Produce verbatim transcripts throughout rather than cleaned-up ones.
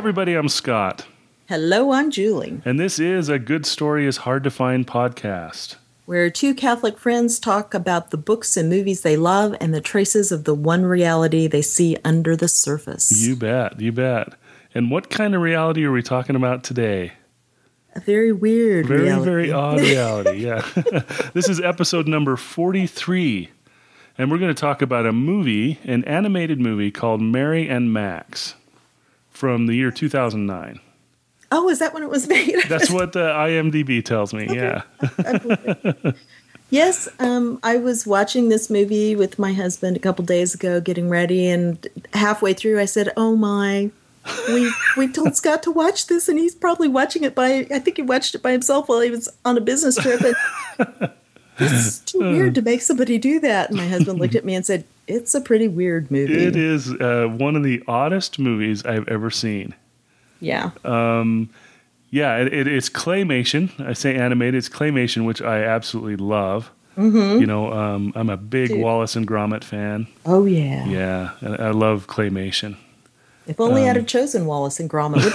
everybody, I'm Scott. Hello, I'm Julie. And this is A Good Story is Hard to Find podcast, where two Catholic friends talk about the books and movies they love and the traces of the one reality they see under the surface. You bet, you bet. And what kind of reality are we talking about today? A very weird very, reality. Very, very odd reality, yeah. This is episode number forty-three. And we're going to talk about a movie, an animated movie called Mary and Max from the year two thousand nine. Oh, is that when it was made? That's what the I M D B tells me, okay. Yeah. Yes, um, I was watching this movie with my husband a couple days ago, getting ready, and halfway through I said, oh my, we we told Scott to watch this, and he's probably watching it by, I think he watched it by himself while he was on a business trip, and it's too weird to make somebody do that. And my husband looked at me and said, it's a pretty weird movie. It is uh, one of the oddest movies I've ever seen. Yeah. Um, yeah, it, it, it's claymation. I say animated. It's claymation, which I absolutely love. Mm-hmm. You know, um, I'm a big Dude. Wallace and Gromit fan. Oh, yeah. Yeah, I, I love claymation. If only Um, I'd have chosen Wallace and Gromit. Wouldn't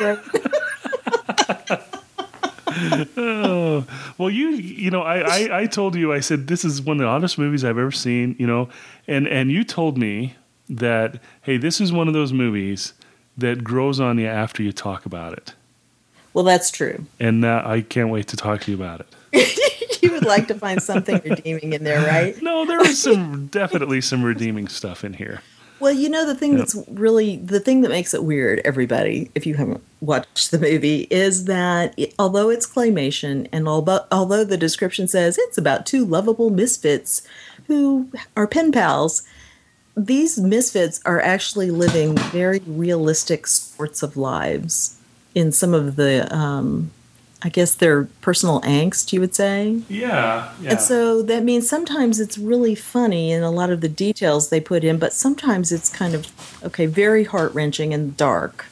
that have been great? Oh, well, you you know, I, I, I told you, I said, this is one of the oddest movies I've ever seen, you know, and, and you told me that, hey, this is one of those movies that grows on you after you talk about it. Well, that's true. And uh, I can't wait to talk to you about it. You would like to find something redeeming in there, right? No, there is some definitely some redeeming stuff in here. Well, you know, the thing Yep. that's really, the thing that makes it weird, everybody, if you haven't watched the movie, is that it, although it's claymation, and although, although the description says it's about two lovable misfits who are pen pals, these misfits are actually living very realistic sorts of lives in some of the, um, I guess, their personal angst, you would say. Yeah, yeah. And so that means sometimes it's really funny in a lot of the details they put in, but sometimes it's kind of, okay, very heart-wrenching and dark.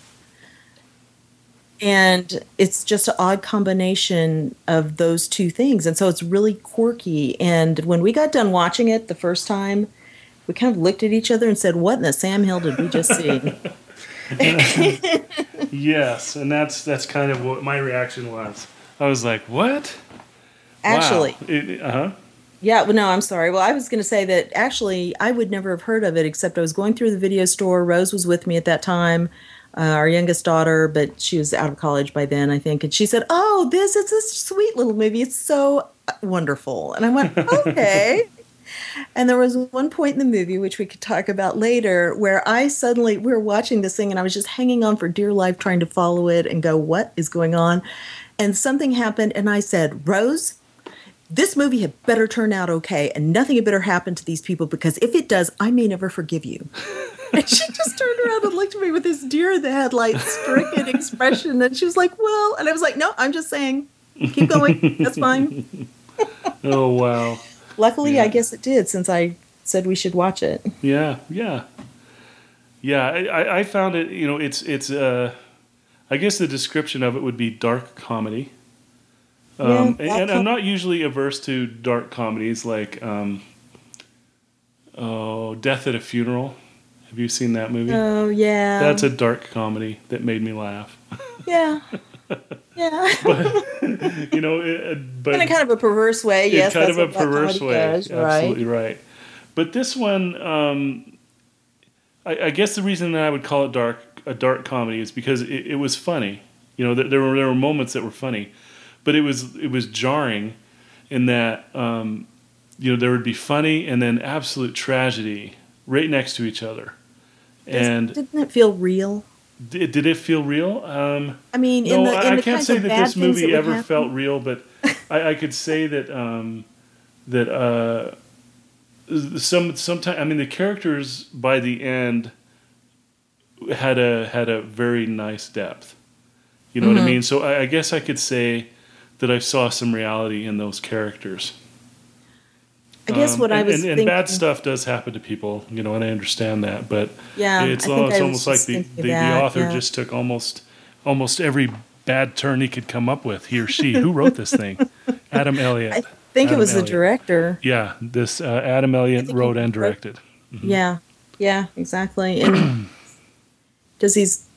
And it's just an odd combination of those two things. And so it's really quirky. And when we got done watching it the first time, we kind of looked at each other and said, what in the Sam Hill did we just see? Yes, and that's that's kind of what my reaction was. I was like, what? Actually. Wow. It, uh-huh. Yeah, well, no, I'm sorry. Well, I was going to say that actually I would never have heard of it, except I was going through the video store. Rose was with me at that time, uh, our youngest daughter, but she was out of college by then, I think. And she said, oh, this is a sweet little movie. It's so wonderful. And I went, okay. And there was one point in the movie, which we could talk about later, where I suddenly, we were watching this thing and I was just hanging on for dear life trying to follow it and go, what is going on? And something happened and I said, Rose, this movie had better turn out okay and nothing had better happen to these people because if it does, I may never forgive you. And she just turned around and looked at me with this deer in the headlights stricken expression. And she was like, well, and I was like, no, I'm just saying, keep going. That's fine. Oh, wow. Luckily, Yeah. I guess it did, since I said we should watch it. Yeah, yeah. Yeah, I, I- I found it, you know, it's, it's uh, I guess the description of it would be dark comedy. Um, Yeah, and, that and I'm com- not usually averse to dark comedies like, um, oh, Death at a Funeral. Have you seen that movie? Oh, yeah. That's a dark comedy that made me laugh. Yeah. Yeah. But, you know, it, but In a kind of a perverse way, in yes. kind that's of a what that perverse comedy way. does, Absolutely right? right. But this one, um, I, I guess the reason that I would call it dark a dark comedy is because it, it was funny. You know, there were there were moments that were funny, but it was it was jarring in that um, you know there would be funny and then absolute tragedy right next to each other. And Didn't it feel real? did, did it feel real? Um, I mean, no, in the, in I, I the can't kinds say of that bad this things movie that would ever happen. felt real, but I, I could say that um, that uh, some sometimes I mean the characters by the end had a had a very nice depth. You know Mm-hmm. what I mean? So I, I guess I could say that I saw some reality in those characters. I guess Um, what I and, was and, and thinking. bad stuff does happen to people, you know, and I understand that, but Yeah, it's, I think al- it's I was almost like just the, thinking the, of the that, author yeah. just took almost almost every bad turn he could come up with. He or she, who wrote this thing? Adam Elliott. I think Adam it was Elliott. the director. Yeah, this uh, Adam Elliott think wrote he and wrote- directed. Yeah, yeah, exactly. And does he's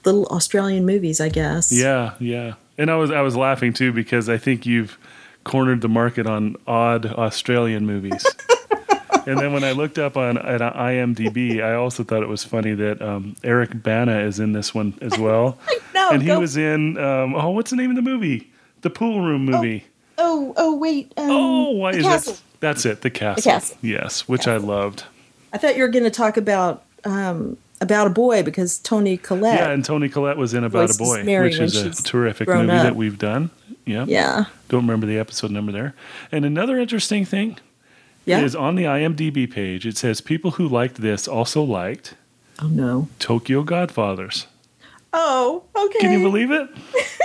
little Australian movies, I guess. Yeah, yeah. And I was I was laughing too because I think you've cornered the market on odd Australian movies. And then when I looked up on at IMDb, I also thought it was funny that um, Eric Bana is in this one as well. No, and he go. was in um, oh, what's the name of the movie? The Pool Room movie. Oh, oh, wait. Um, oh, why The is Castle. it? That's it. The Castle. The Castle. Yes, which Castle. I loved. I thought you were going to talk about um, about a boy because Toni Collette. Yeah, and Toni Collette was in About a voices Boy, Mary which when is a she's terrific grown movie up. that we've done. Yeah. Yeah. Don't remember the episode number there. And another interesting thing Yeah. is on the IMDb page, it says people who liked this also liked Oh, no. Tokyo Godfathers. Oh, okay. Can you believe it? No,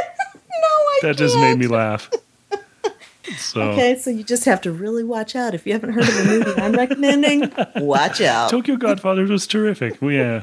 I That just can't. made me laugh. So Okay, so you just have to really watch out. If you haven't heard of a movie I'm recommending, watch out. Tokyo Godfathers was terrific. Yeah.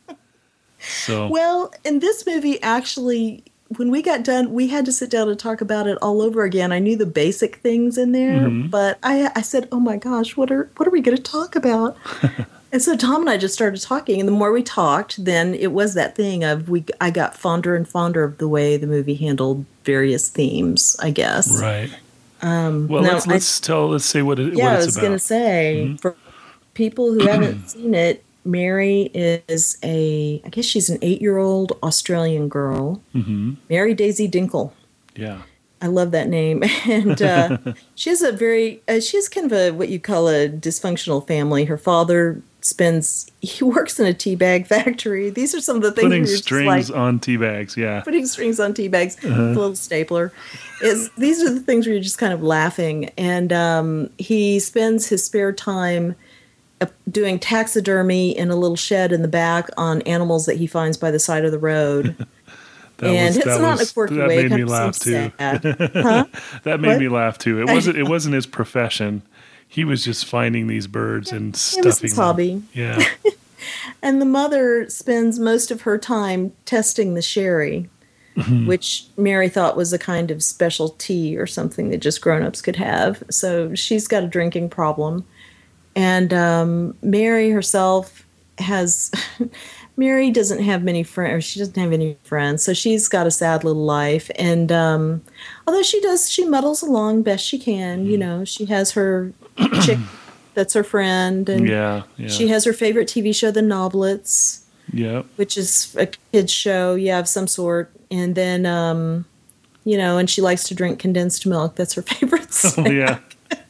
So Well, in this movie, actually, when we got done, we had to sit down and talk about it all over again. I knew the basic things in there, Mhm. but I, I said, "Oh my gosh, what are what are we going to talk about?" And so Tom and I just started talking, and the more we talked, then it was that thing of we. I got fonder and fonder of the way the movie handled various themes, I guess. right. Um, Well, now, let's I- let's tell let's say what it yeah, what I it's was about. going to say Mhm. for people who haven't seen it, Mary is a, I guess she's an eight-year-old Australian girl, Mhm. Mary Daisy Dinkle. Yeah. I love that name, and uh, she has a very, uh, she has kind of a what you call a dysfunctional family. Her father spends, he works in a tea bag factory. These are some of the things Putting where you're just strings like, on tea bags. Yeah. putting strings on tea bags Uh-huh. with a little stapler. Is these are the things where you're just kind of laughing. And um, he spends his spare time uh, doing taxidermy in a little shed in the back on animals that he finds by the side of the road. That and was- it's that not in a was- quirky that way. made It kind me of laugh, seems too. sad. Huh? That made What? me laugh too. It I wasn't it wasn't his profession. He was just finding these birds and It stuffing was his them. hobby. Yeah. And the mother spends most of her time testing the sherry, Mm-hmm. which Mary thought was a kind of special tea or something that just grown-ups could have. So she's got a drinking problem. And um, Mary herself has... Mary doesn't have many friends, or she doesn't have any friends, so she's got a sad little life. And um, although she does, she muddles along best she can. You know, she has her chick that's her friend, and Yeah. Yeah. she has her favorite T V show, The Noblets, yeah. which is a kids show, yeah, of some sort. And then, um, you know, and she likes to drink condensed milk. That's her favorite Oh, snack, yeah.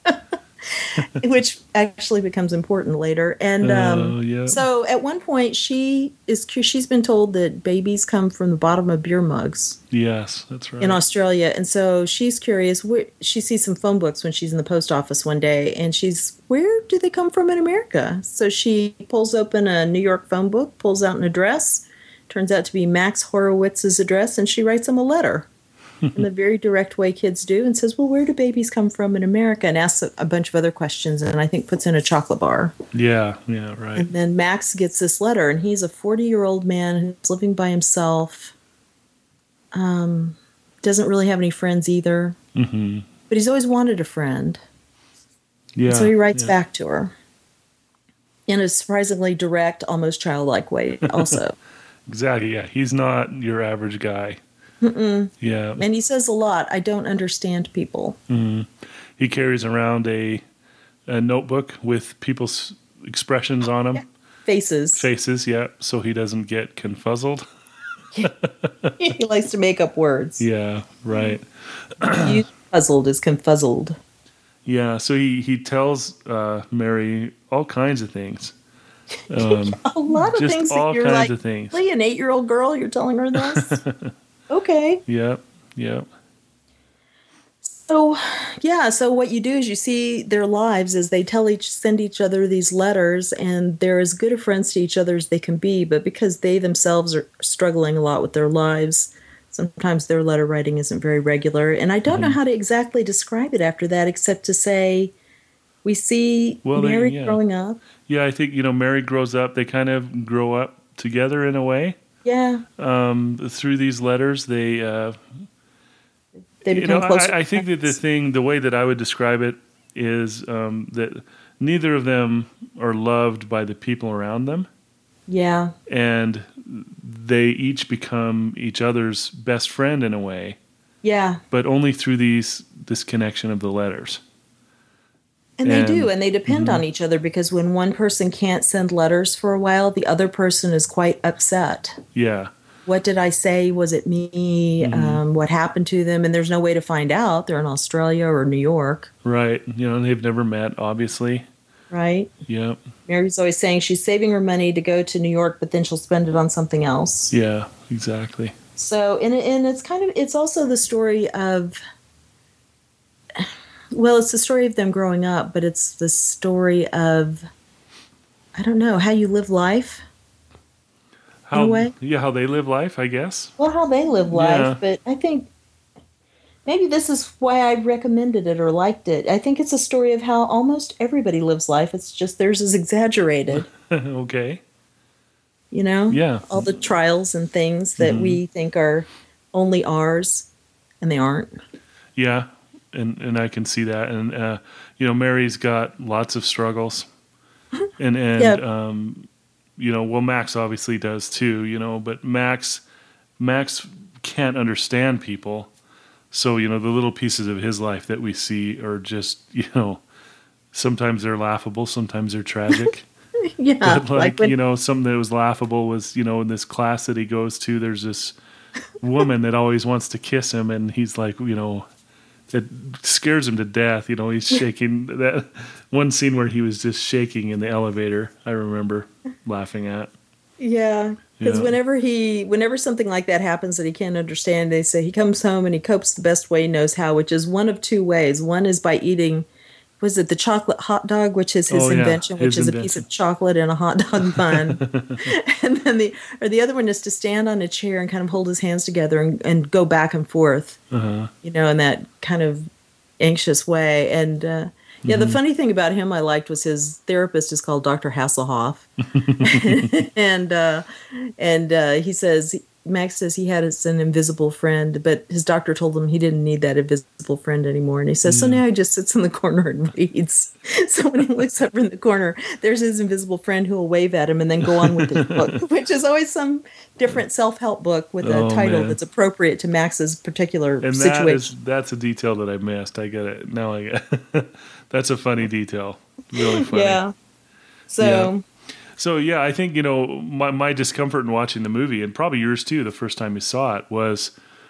which actually becomes important later. And um, Oh, yeah. so at one point, she is cu- she's been told that babies come from the bottom of beer mugs Yes, that's right. in Australia. And so she's curious. Where, she sees some phone books when she's in the post office one day, and she's, where do they come from in America? So she pulls open a New York phone book, pulls out an address, turns out to be Max Horowitz's address, and she writes him a letter in the very direct way kids do and says, well, where do babies come from in America? And asks a, a bunch of other questions, and I think puts in a chocolate bar. Yeah. Yeah. Right. And then Max gets this letter, and he's a forty-year-old man who's living by himself. Um, doesn't really have any friends either, Mm-hmm. but he's always wanted a friend. Yeah. And so he writes yeah. back to her in a surprisingly direct, almost childlike way also. Exactly. Yeah. He's not your average guy. Mm-mm. Yeah. And he says a lot. I don't understand people. Mm. He carries around a a notebook with people's expressions on them, Faces. faces. Yeah. So he doesn't get confuzzled. He likes to make up words. Yeah. Right. You puzzled is confuzzled. Yeah. So he he tells uh, Mary all kinds of things. Um, A lot of just things all that you're kinds like, of things. really, an eight-year-old girl, you're telling her this? Okay. Yep. Yep. So, yeah, so what you do is you see their lives as they tell each, send each other these letters, and they're as good of friends to each other as they can be, but because they themselves are struggling a lot with their lives, sometimes their letter writing isn't very regular. And I don't know how to exactly describe it after that, except to say we see Well, they- Mary yeah. growing up. Yeah. I think you know Mary grows up. They kind of grow up together in a way. Yeah, Um, through these letters, they. Uh, they you become know, closer. I, I think that the friends. thing, the way that I would describe it, is um, that neither of them are loved by the people around them. Yeah. and they each become each other's best friend in a way, Yeah. but only through these this connection of the letters. And they And- do, and they depend on each other because when one person can't send letters for a while, the other person is quite upset. Yeah, What did I say? Was it me? Um, what happened to them? And there's no way to find out. They're in Australia or New York, right. You know, they've never met, obviously. right? Yep. Mary's always saying she's saving her money to go to New York, but then she'll spend it on something else. Yeah, exactly. So, and, and it's kind of, it's also the story of, well, it's the story of them growing up, but it's the story of, I don't know, how you live life. How, a way. Yeah, how they live life, I guess. Well, how they live life, Yeah. but I think maybe this is why I recommended it or liked it. I think it's a story of how almost everybody lives life. It's just theirs is exaggerated, Okay. you know? Yeah. All the trials and things that we think are only ours, and they aren't. Yeah, and and I can see that. And uh, you know, Mary's got lots of struggles, and and Yeah. um, you know, well, Max obviously does too. You know, but Max Max can't understand people, so you know, the little pieces of his life that we see are just, you know, sometimes they're laughable, sometimes they're tragic. Yeah, But like, when, you know, something that was laughable was, you know, in this class that he goes to, there's this woman that always wants to kiss him, and he's like, you know, it scares him to death. You know, he's shaking. That one scene where he was just shaking in the elevator, I remember laughing at. yeah, because Yeah. whenever he, whenever something like that happens that he can't understand, they say he comes home and he copes the best way he knows how, which is one of two ways. One is by eating, was it the chocolate hot dog, which is his Oh, yeah, invention, which his is a piece invention. of chocolate and a hot dog bun. And then the, or the other one is to stand on a chair and kind of hold his hands together and, and go back and forth, Uh-huh. you know, in that kind of anxious way. And uh, yeah, the funny thing about him I liked was his therapist is called Doctor Hasselhoff. and uh, and uh, he says, Max says he had an invisible friend, but his doctor told him he didn't need that invisible friend anymore. And he says, so now he just sits in the corner and reads. So when he looks up in the corner, there's his invisible friend who will wave at him and then go on with his book, which is always some different self-help book with a Oh, title man. that's appropriate to Max's particular And that situation. is that's a detail that I missed. I get it now. I get that's a funny detail. Really funny. Yeah. So, So yeah, I think, you know, my my discomfort in watching the movie, and probably yours too, the first time you saw it, was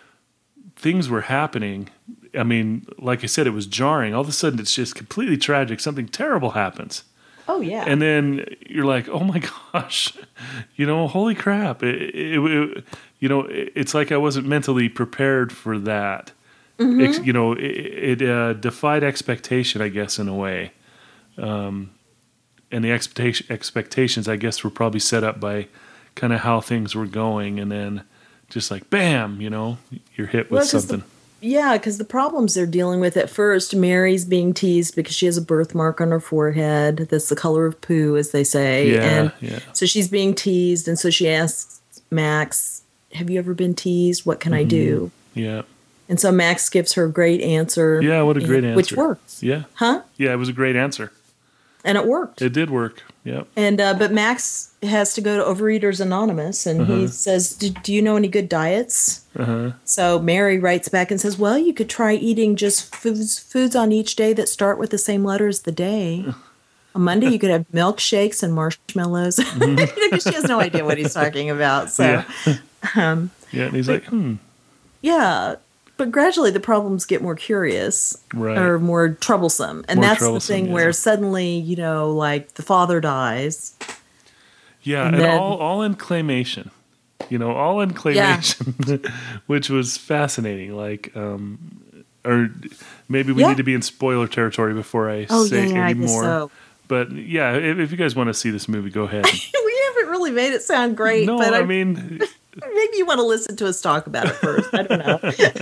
things were happening. I mean, like I said, it was jarring. All of a sudden, it's just completely tragic. Something terrible happens, oh yeah. and then you're like, "Oh my gosh," you know, holy crap! It, it, it, you know, it, it's like I wasn't mentally prepared for that. Ex, you know, it, it uh, defied expectation, I guess, in a way. Um, and the expectation expectations, I guess, were probably set up by kind of how things were going, and then just like bam, you know, you're hit with Well, 'cause the- something. Yeah, because the problems they're dealing with at first, Mary's being teased because she has a birthmark on her forehead that's the color of poo, as they say. Yeah, and yeah. so she's being teased, and so she asks Max, have you ever been teased? What can I do? Yeah, And so Max gives her a great answer. Yeah, what a great and- Which answer. works. yeah, Huh? yeah. It was a great answer. And it worked. It did work. Yeah, And uh, but Max has to go to Overeaters Anonymous, and he says, "Do do you know any good diets?" uh-huh. So Mary writes back and says, "Well, you could try eating just foods foods on each day that start with the same letter as the day. On Monday, you could have milkshakes and marshmallows." Because she has no idea what he's talking about. So Yeah. um, yeah. And he's like, hmm, yeah. But gradually the problems get more curious Right. or more troublesome. And More that's troublesome, the thing yeah. where suddenly, you know, like the father dies. yeah, And and, then- all all in claymation. You know, all in claymation, which was fascinating. Like, um, or maybe we Yeah. need to be in spoiler territory before I Oh, say yeah, yeah, I any guess more. so. But yeah, if, if you guys want to see this movie, go ahead. We haven't really made it sound great, no, but I I, mean, maybe you want to listen to us talk about it first. I don't know.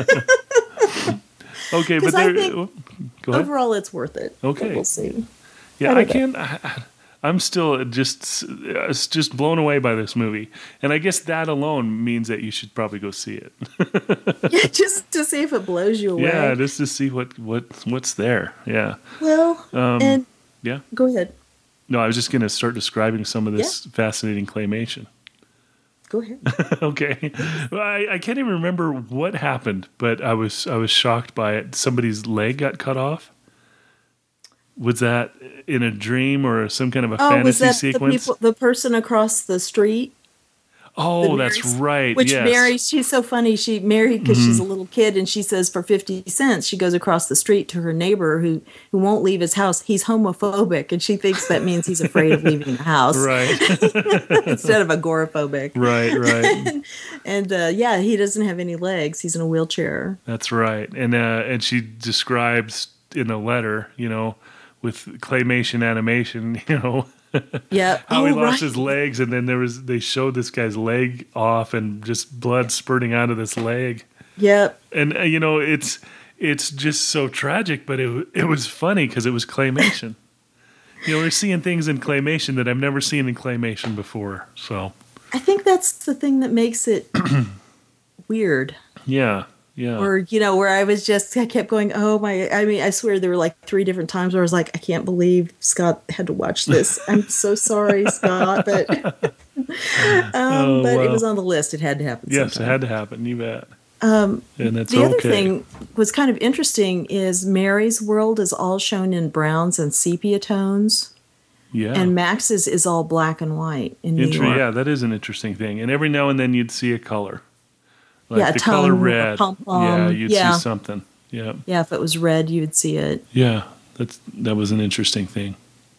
okay, but 'Cause I there. think Go ahead. Overall, it's worth it. Okay. But we'll see. Yeah, I I don't can't. I, I'm still just uh, just blown away by this movie, and I guess that alone means that you should probably go see it. Yeah, just to see if it blows you away. Yeah, just to see what what what's there. Yeah, Well, Um, and yeah. go ahead. No, I was just going to start describing some of this yeah. fascinating claymation. Go ahead. Okay. Well, I, I can't even remember what happened, but I was I was shocked by it. Somebody's leg got cut off. Was that in a dream or some kind of a oh, fantasy was that sequence? The, people, the person across the street. Oh, that's right. Which yes. Mary, she's so funny. She married because mm-hmm. she's a little kid, and she says for fifty cents, she goes across the street to her neighbor who, who won't leave his house. He's homophobic, and she thinks that means he's afraid of leaving the house. Right. Instead of agoraphobic. Right, right. and and uh, yeah, he doesn't have any legs. He's in a wheelchair. That's right. And uh, and she describes in a letter, you know, with claymation animation, you know, yeah, how oh, he lost right. his legs, and then there was they showed this guy's leg off and just blood spurting out of this leg. Yep. And uh, you know, it's it's just so tragic, but it it was funny because it was claymation. You know, we're seeing things in claymation that I've never seen in claymation before. So I think that's the thing that makes it weird. Yeah. Yeah. Or, you know, where I was just, I kept going, oh my, I mean, I swear there were like three different times where I was like, I can't believe Scott had to watch this. I'm so sorry, Scott, but, um, oh, but wow. it was on the list. It had to happen. Yes, sometime. it had to happen. You bet. Um, and that's the okay. other thing was kind of interesting is Mary's world is all shown in browns and sepia tones. Yeah. And Max's is all black and white in New Inter- York. Yeah, that is an interesting thing. And every now and then you'd see a color. Like yeah, the tongue, color red. pom-pom. Yeah, you'd yeah. see something. Yeah. Yeah, if it was red, you would see it. Yeah, that's that was an interesting thing.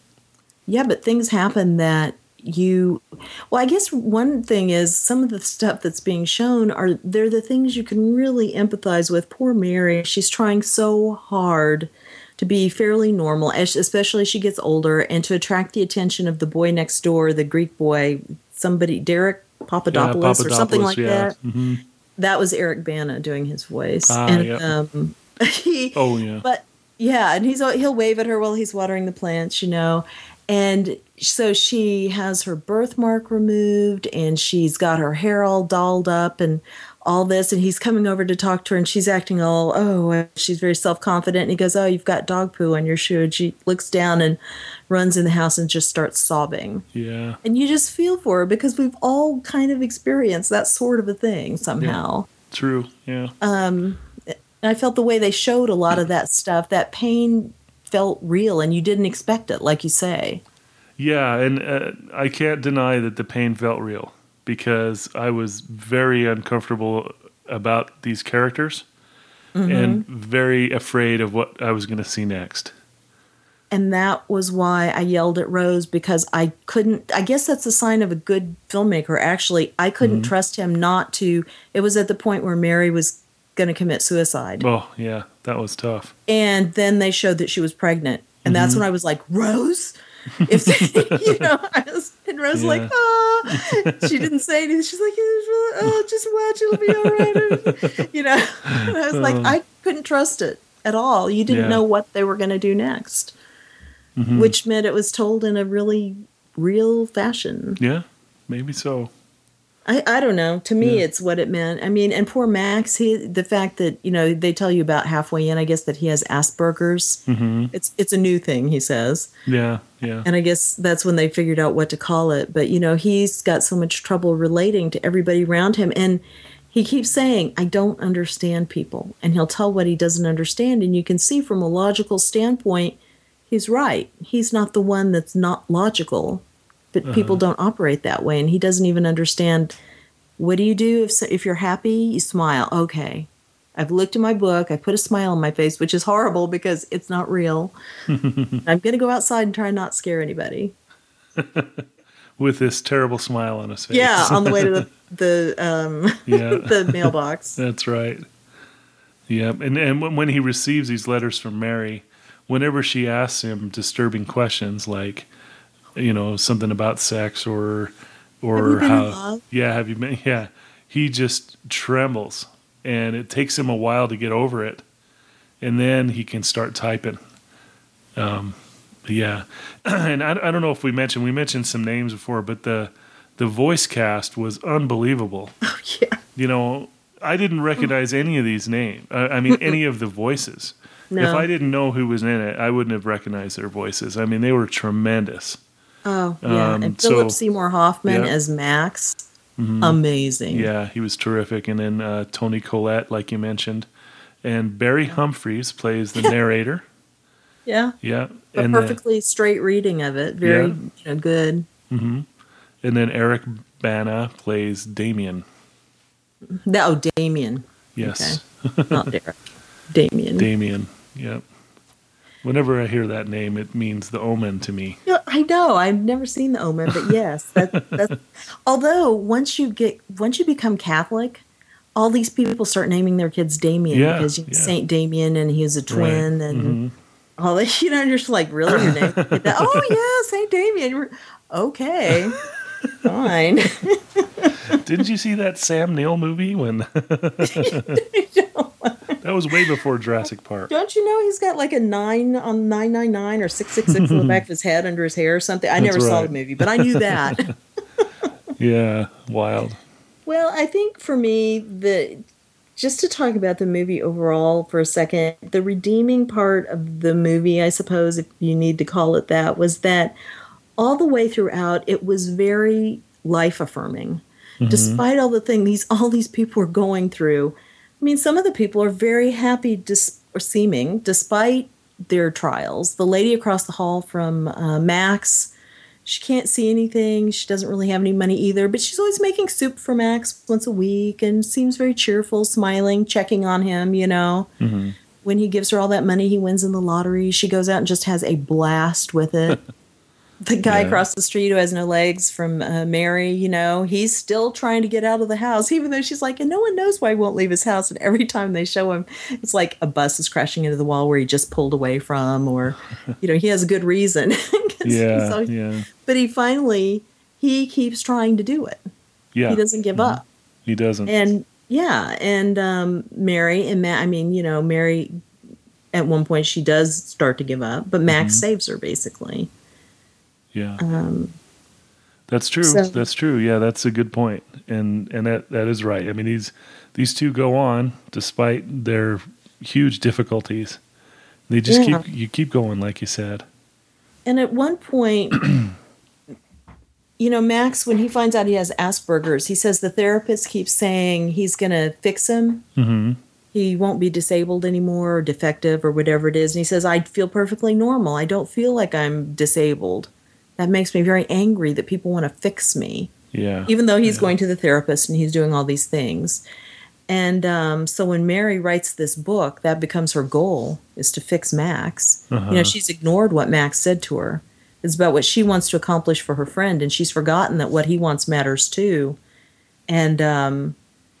Yeah, but things happen that you well, I guess one thing is some of the stuff that's being shown are they're the things you can really empathize with. Poor Mary, she's trying so hard to be fairly normal, especially as she gets older, and to attract the attention of the boy next door, the Greek boy, somebody, Derek Papadopoulos, yeah, Papadopoulos or something like yeah. that. Mm-hmm. That was Eric Bana doing his voice. Ah, and yeah. um, he, oh, yeah. But yeah, and he's he'll wave at her while he's watering the plants, you know. And so she has her birthmark removed, and she's got her hair all dolled up and all this, and he's coming over to talk to her, and she's acting all, oh, she's very self-confident, and he goes, oh, you've got dog poo on your shoe, and she looks down and runs in the house and just starts sobbing. Yeah. And you just feel for her, because we've all kind of experienced that sort of a thing somehow. Yeah. True, yeah. Um, and I felt the way they showed a lot of that stuff, that pain felt real, and you didn't expect it, like you say. Yeah, and uh, I can't deny that the pain felt real, because I was very uncomfortable about these characters mm-hmm. and very afraid of what I was going to see next. And that was why I yelled at Rose, because I couldn't, I guess that's a sign of a good filmmaker, actually. I couldn't mm-hmm. trust him not to. It was at the point where Mary was going to commit suicide. Oh, yeah, that was tough. And then they showed that she was pregnant. And mm-hmm. that's when I was like, Rose? If they, you know, I was, and Rose yeah. like, oh, she didn't say anything. She's like, oh, just watch, it'll be all right. You know, and I was like, I couldn't trust it at all. You didn't yeah. know what they were going to do next, mm-hmm. which meant it was told in a really real fashion. Yeah, maybe so. I, I don't know. To me, yeah. it's what it meant. I mean, and poor Max, he, the fact that, you know, they tell you about halfway in, I guess, that he has Asperger's. Mm-hmm. It's it's a new thing, he says. Yeah, yeah. And I guess that's when they figured out what to call it. But, you know, he's got so much trouble relating to everybody around him. And he keeps saying, I don't understand people. And he'll tell what he doesn't understand. And you can see from a logical standpoint, he's right. He's not the one that's not logical. But uh-huh. people don't operate that way, and he doesn't even understand. What do you do if if you're happy? You smile. Okay, I've looked in my book. I put a smile on my face, which is horrible because it's not real. I'm going to go outside and try not scare anybody. With this terrible smile on his face. Yeah, on the way to the the um, yeah. the mailbox. That's right. Yeah, and and when he receives these letters from Mary, whenever she asks him disturbing questions like, you know, something about sex or or have you been how in love? yeah have you been yeah he just trembles, and it takes him a while to get over it, and then he can start typing. Um yeah and I, I don't know if we mentioned we mentioned some names before, but the the voice cast was unbelievable. Oh yeah. You know, I didn't recognize any of these names. I, I mean any of the voices. No. If I didn't know who was in it, I wouldn't have recognized their voices. I mean, they were tremendous. Oh, yeah. Um, And Philip so Seymour Hoffman yeah. as Max. Mhm. Amazing. Yeah, he was terrific. And then uh, Tony Collette, like you mentioned, and Barry Humphries plays the narrator. Yeah. Yeah, A and then perfectly straight reading of it. Very, yeah, you know, good. hmm and then Eric Bana plays Damien. No, oh, Damien. Okay. Yes, Not Derek. Damien. Damien. Yep. Whenever I hear that name, it means The Omen to me. Yeah, I know. I've never seen The Omen, but yes, that, that's. Although once you get once you become Catholic, all these people start naming their kids Damien Yeah, because you know, yeah. Saint Damien and he was a twin Right. and hmm all that. You know, you're just like, really, your name? Oh yeah, Saint Damien. You're- Okay, fine. Didn't you see that Sam Neill movie when that was way before Jurassic Park? Don't you know he's got like a nine on nine nine nine or six six six on the back of his head under his hair or something? I That's never saw right. the movie, but I knew that. Yeah, wild. Well, I think for me, the just to talk about the movie overall for a second, the redeeming part of the movie, I suppose, if you need to call it that, was that all the way throughout, it was very life affirming. Mm-hmm. Despite all the things these all these people are going through, I mean, some of the people are very happy, dis- or seeming, despite their trials. The lady across the hall from uh, Max, she can't see anything. She doesn't really have any money either, but she's always making soup for Max once a week and seems very cheerful, smiling, checking on him, you know. Mm-hmm. When he gives her all that money he wins in the lottery, she goes out and just has a blast with it. The guy Yeah. across the street who has no legs from uh, Mary, you know, he's still trying to get out of the house, even though she's like, and no one knows why he won't leave his house. And every time they show him, it's like a bus is crashing into the wall where he just pulled away from, or, you know, he has a good reason. Yeah, So- yeah, But he finally, he keeps trying to do it. yeah. He doesn't give up. He doesn't. And yeah, and um, Mary and Matt, I mean, you know, Mary, at one point she does start to give up, but Max Mhm. saves her basically. Yeah, Um, that's true. so- That's true. Yeah, that's a good point. And and that that is right. I mean, these these two go on despite their huge difficulties. They just Yeah. keep you keep going, like you said. And at one point, you know, Max, when he finds out he has Asperger's, he says the therapist keeps saying he's going to fix him. Mm-hmm. He won't be disabled anymore or defective or whatever it is. And he says, I feel perfectly normal. I don't feel like I'm disabled. That makes me very angry that people want to fix me, Yeah. even though he's Yeah. going to the therapist and he's doing all these things. And um, so when Mary writes this book, that becomes her goal, is to fix Max. Uh-huh. You know, she's ignored what Max said to her. It's about what she wants to accomplish for her friend, and she's forgotten that what he wants matters too. And um,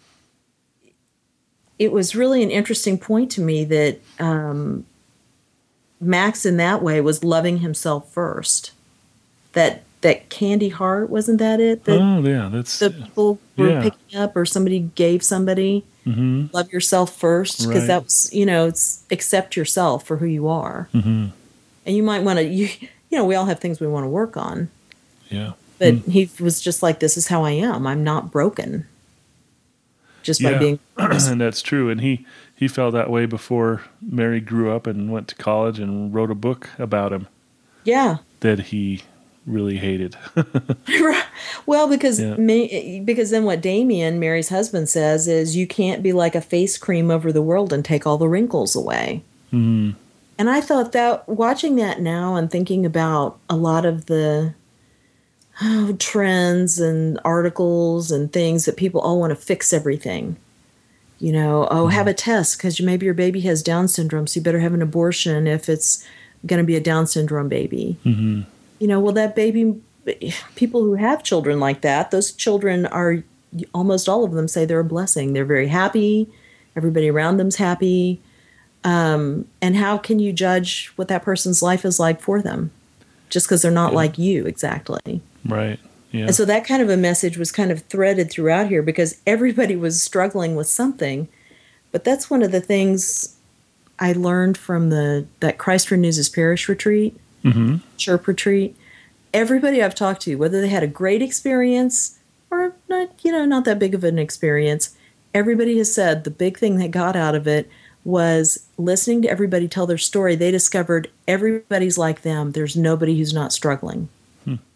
it was really an interesting point to me that um, Max, in that way, was loving himself first. That that candy heart, wasn't that it? That Oh, yeah. That's. the people were Yeah. picking up, or somebody gave somebody. Mm-hmm. Love yourself first, because Right. that was, you know, it's accept yourself for who you are. Mm-hmm. And you might want to, you, you know, we all have things we want to work on. Yeah. But Mm. he was just like, this is how I am. I'm not broken. Just by Yeah. being. And that's true. And he he felt that way before Mary grew up and went to college and wrote a book about him Yeah. that he really hated. Well, because Yeah. ma- because then what Damien, Mary's husband, says is you can't be like a face cream over the world and take all the wrinkles away. Mm. And I thought that watching that now and thinking about a lot of the oh, trends and articles and things that people all want to fix everything. You know, oh, have a test because maybe your baby has Down syndrome, so you better have an abortion if it's going to be a Down syndrome baby. Mm-hmm. You know, well, that baby, people who have children like that, those children are, almost all of them say they're a blessing. They're very happy. Everybody around them's happy. Um, and how can you judge what that person's life is like for them? Just because they're not Yeah. like you exactly. Right. Yeah. And so that kind of a message was kind of threaded throughout here because everybody was struggling with something. But that's one of the things I learned from the that Christ Renews His Parish retreat, mm-hmm. Chirp retreat. Everybody I've talked to, whether they had a great experience or not, you know, not that big of an experience, everybody has said the big thing they got out of it was listening to everybody tell their story. They discovered everybody's like them. There's nobody who's not struggling.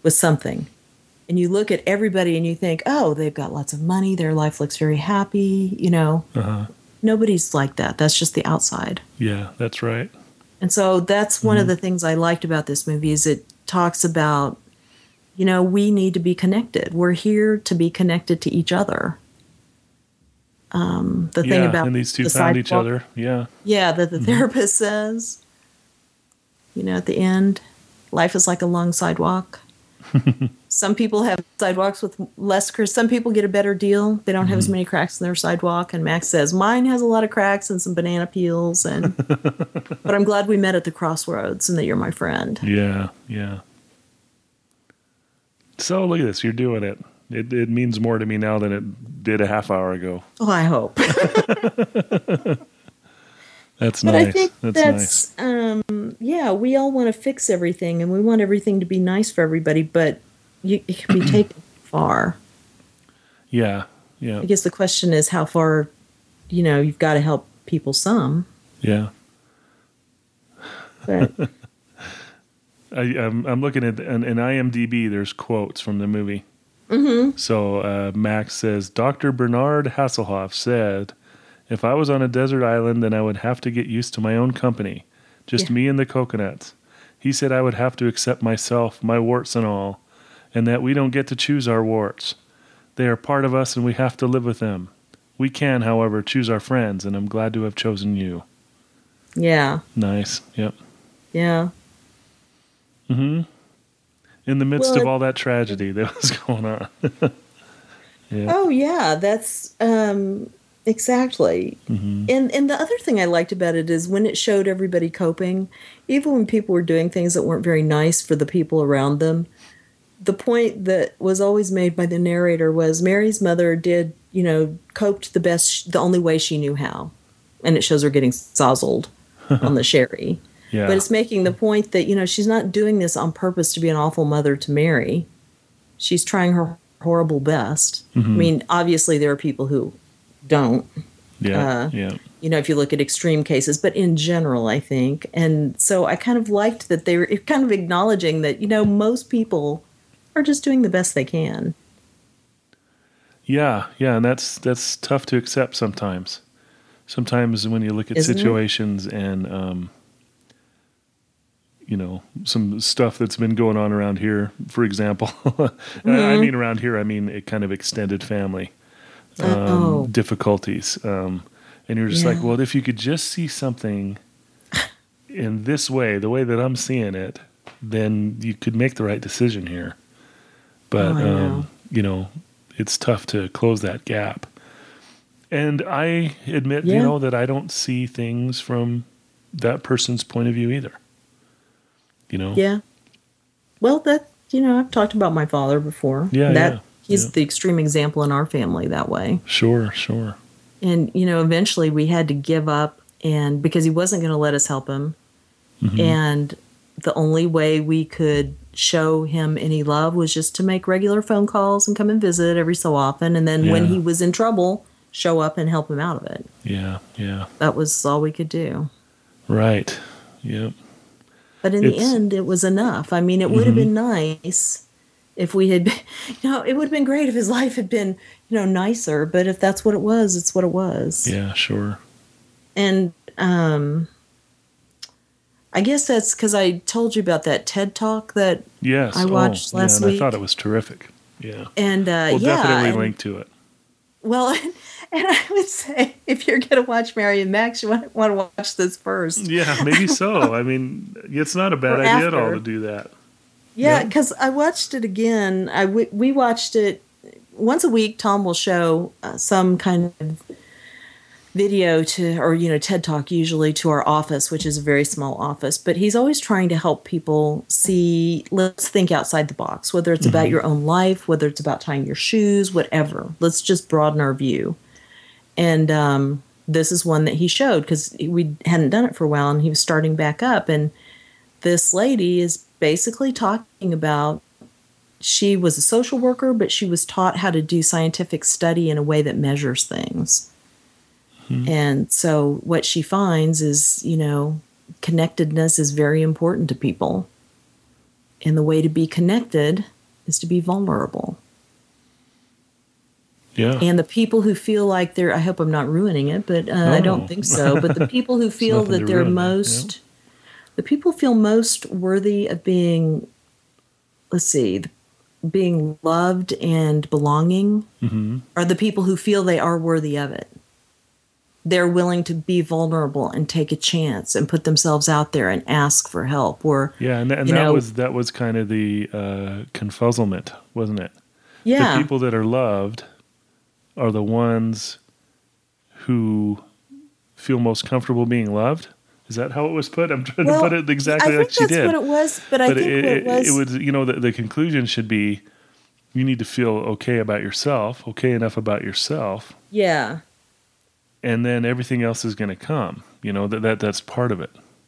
with something. And you look at everybody and you think, oh, they've got lots of money. Their life looks very happy. You know, Uh-huh. nobody's like that. That's just the outside. Yeah, that's right. And so that's one mm-hmm. of the things I liked about this movie is it talks about, you know, we need to be connected. We're here to be connected to each other. Um, the yeah, thing about and these two the found sidewalk, each other. Yeah. Yeah, that the mm-hmm. therapist says, you know, at the end, life is like a long sidewalk. Some people have sidewalks with less cracks. Some people get a better deal. They don't have mm-hmm. as many cracks in their sidewalk. And Max says, mine has a lot of cracks and some banana peels. And but I'm glad we met at the crossroads and that you're my friend. Yeah, yeah. So look at this. You're doing it. It it means more to me now than it did a half hour ago. Oh, I hope. That's but nice. I think that's, that's nice. Um, yeah, we all want to fix everything and we want everything to be nice for everybody, but you, it can be taken far. Yeah, yeah. I guess the question is how far, you know, you've got to help people some. Yeah. But I, I'm, I'm looking at in, in IMDb. There's quotes from the movie. Mm-hmm. So uh, Max says, Doctor Bernard Hasselhoff said, if I was on a desert island, then I would have to get used to my own company, just yeah. me and the coconuts. He said I would have to accept myself, my warts and all, and that we don't get to choose our warts. They are part of us and we have to live with them. We can, however, choose our friends, and I'm glad to have chosen you. Yeah. Nice. Yep. Yeah. Mm-hmm. In the midst well, of all that tragedy that was going on. yeah. Oh, yeah. That's... Um, Exactly. Mm-hmm. And and the other thing I liked about it is when it showed everybody coping, even when people were doing things that weren't very nice for the people around them, the point that was always made by the narrator was Mary's mother did, you know, coped the best, the only way she knew how. And it shows her getting sozzled on the sherry. Yeah. But it's making the point that, you know, she's not doing this on purpose to be an awful mother to Mary. She's trying her horrible best. Mm-hmm. I mean, obviously there are people who don't. Yeah, uh, yeah. You know, if you look at extreme cases, but in general, I think. And so I kind of liked that they were kind of acknowledging that, you know, most people are just doing the best they can. Yeah, yeah, and that's that's tough to accept sometimes. Sometimes when you look at Isn't situations it? and, um, you know, some stuff that's been going on around here, for example. mm-hmm. I mean around here, I mean a kind of extended family. Um, oh. difficulties. Um, and you're just yeah. like, well, if you could just see something in this way, the way that I'm seeing it, then you could make the right decision here. But, oh, I know. um, you know, it's tough to close that gap. And I admit, yeah. you know, that I don't see things from that person's point of view either. You know? Yeah. Well, that, you know, I've talked about my father before. Yeah, that, yeah. He's yeah. the extreme example in our family that way. Sure, sure. And, you know, eventually we had to give up and because he wasn't going to let us help him. Mm-hmm. And the only way we could show him any love was just to make regular phone calls and come and visit every so often. And then yeah. when he was in trouble, show up and help him out of it. Yeah, yeah. That was all we could do. Right. Yep. But in it's, the end, it was enough. I mean, it would mm-hmm. have been nice if we had been, you know, it would have been great if his life had been, you know, nicer. But if that's what it was, it's what it was. Yeah, sure. And um, I guess that's because I told you about that TED Talk that yes. I watched oh, last yeah, and week. I thought it was terrific. Yeah. And uh, we'll yeah, definitely and, link to it. Well, and I would say if you're going to watch Mary and Max, you want, want to watch this first. Yeah, maybe so. I mean, it's not a bad or idea after. at all to do that. Yeah, because yeah. I watched it again. I we, we watched it once a week. Tom will show uh, some kind of video to, or you know, TED Talk usually to our office, which is a very small office. But he's always trying to help people see. Let's think outside the box. Whether it's mm-hmm. about your own life, whether it's about tying your shoes, whatever. Let's just broaden our view. And um, this is one that he showed because we hadn't done it for a while, and he was starting back up. And this lady is basically talking about she was a social worker, but she was taught how to do scientific study in a way that measures things. Mm-hmm. And so what she finds is, you know, connectedness is very important to people. And the way to be connected is to be vulnerable. Yeah. And the people who feel like they're, I hope I'm not ruining it, but uh, I don't No. think so. But the people who feel nothing that to they're ruin, man. most, the people feel most worthy of being, let's see, being loved and belonging Mm-hmm. are the people who feel they are worthy of it. They're willing to be vulnerable and take a chance and put themselves out there and ask for help. Or Yeah, and, th- and you that know, was that was kind of the uh, confuzzlement, wasn't it? yeah, The people that are loved are the ones who feel most comfortable being loved. Is that how it was put? I'm trying well, to put it exactly I like think she that's did. what it was. But I but think it, what it was, it was, you know, the, the conclusion should be you need to feel okay about yourself, okay enough about yourself, yeah. and then everything else is going to come. You know, that, that that's part of it.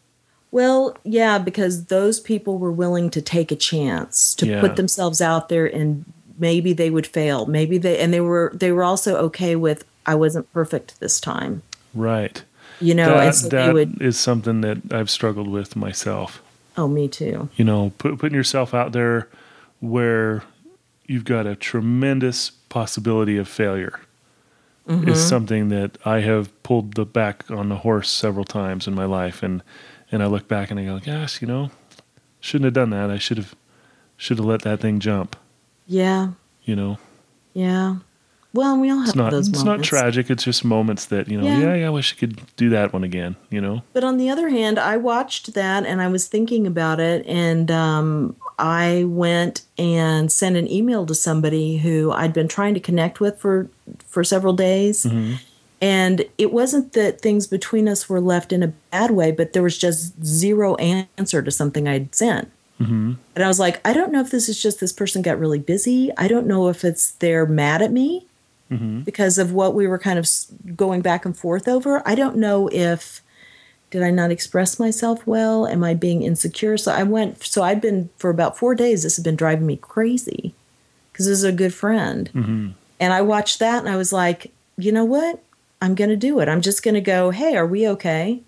Well, yeah, because those people were willing to take a chance to Yeah. put themselves out there, and maybe they would fail. Maybe they and they were they were also okay with I wasn't perfect this time. Right. You know, that and so they that would. is something that I've struggled with myself. Oh, me too. You know, put, putting yourself out there where you've got a tremendous possibility of failure Mm-hmm. is something that I have pulled the back on the horse several times in my life, and and I look back and I go, gosh, you know, shouldn't have done that. I should have should have let that thing jump. Yeah, You know, yeah. Well, we all have it's not those it's not moments. tragic. It's just moments that, you know, Yeah. yeah, yeah, I wish I could do that one again. You know, But on the other hand, I watched that and I was thinking about it, and um, I went and sent an email to somebody who I'd been trying to connect with for for several days. Mm-hmm. And it wasn't that things between us were left in a bad way, but there was just zero answer to something I'd sent. Mm-hmm. And I was like, I don't know if this is just this person got really busy. I don't know if it's they're mad at me Mm-hmm. because of what we were kind of s- going back and forth over. I don't know if did I not express myself well? Am I being insecure? So I went. So I'd been for about four days. This has been driving me crazy because this is a good friend, Mm-hmm. and I watched that and I was like, you know what? I'm going to do it. I'm just going to go. Hey, are we okay?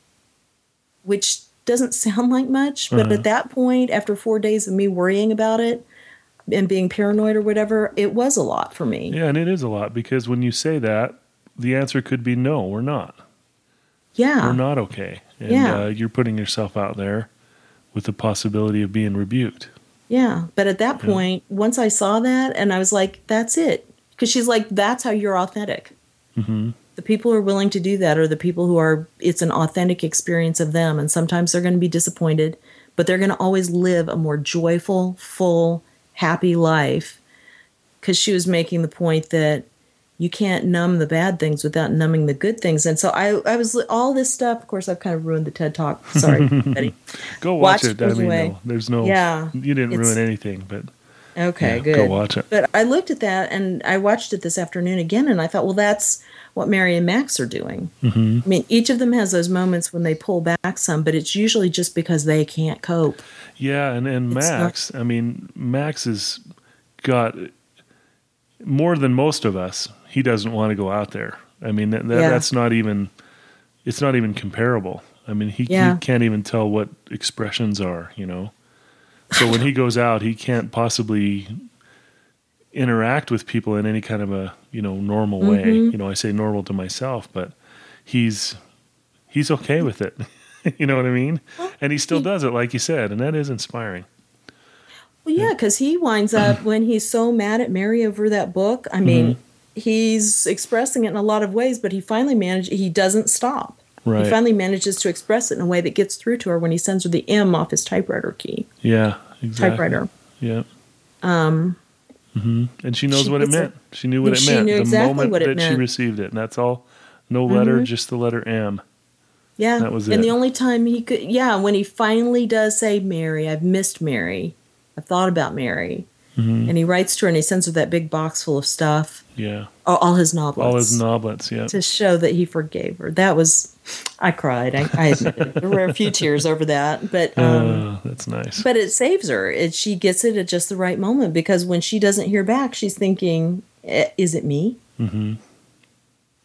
Which doesn't sound like much, but Uh-huh. at that point, after four days of me worrying about it and being paranoid or whatever, it was a lot for me. Yeah, and it is a lot because when you say that, the answer could be no, we're not. Yeah. We're not okay. And Yeah. uh, you're putting yourself out there with the possibility of being rebuked. Yeah. But at that point, once I saw that, and I was like, that's it. Because she's like, that's how you're authentic. Mm-hmm. The people who are willing to do that are the people who are, it's an authentic experience of them. And sometimes they're going to be disappointed, but they're going to always live a more joyful, full, happy life. Because she was making the point that you can't numb the bad things without numbing the good things. And so I, I was, all this stuff, of course, I've kind of ruined the TED Talk. Sorry, Betty. Go watch, Watch it. I goes mean, away. no, there's no, Yeah, you didn't it's- ruin anything, but Okay, yeah, good. go watch it. But I looked at that and I watched it this afternoon again, and I thought, well, that's what Mary and Max are doing. Mm-hmm. I mean, each of them has those moments when they pull back some, but it's usually just because they can't cope. Yeah, and, and It's Max, I mean, Max has got more than most of us. He doesn't want to go out there. I mean, that, that, Yeah. that's not even, it's not even comparable. I mean, he, Yeah. he can't even tell what expressions are, you know. So when he goes out, he can't possibly interact with people in any kind of a, you know, normal way. Mhm. You know, I say normal to myself, but he's he's okay with it. You know what I mean? And he still he- does it, like you said, and that is inspiring. Well, yeah, because he winds up, when he's so mad at Mary over that book, I mean, Mm-hmm. he's expressing it in a lot of ways, but he finally managed, he doesn't stop. Right. He finally manages to express it in a way that gets through to her when he sends her the M off his typewriter key. Yeah, exactly. Typewriter. Yeah. Um. hmm And she knows she what it gets it- meant. She knew what and it she meant knew the exactly moment what it that she meant. received it, and that's all. No letter, Mhm. just the letter M. Yeah. That was and it. the only time he could, yeah, when he finally does say, Mary, I've missed Mary. I've thought about Mary. Mm-hmm. And he writes to her and he sends her that big box full of stuff, Yeah. all, all his novelets, All his noblets. Yeah. to show that he forgave her. That was, I cried. I, I admit it. There were a few tears over that, but um, Oh, that's nice. but it saves her. It, she gets it at just the right moment, because when she doesn't hear back, she's thinking, "Eh, is it me? Mm-hmm.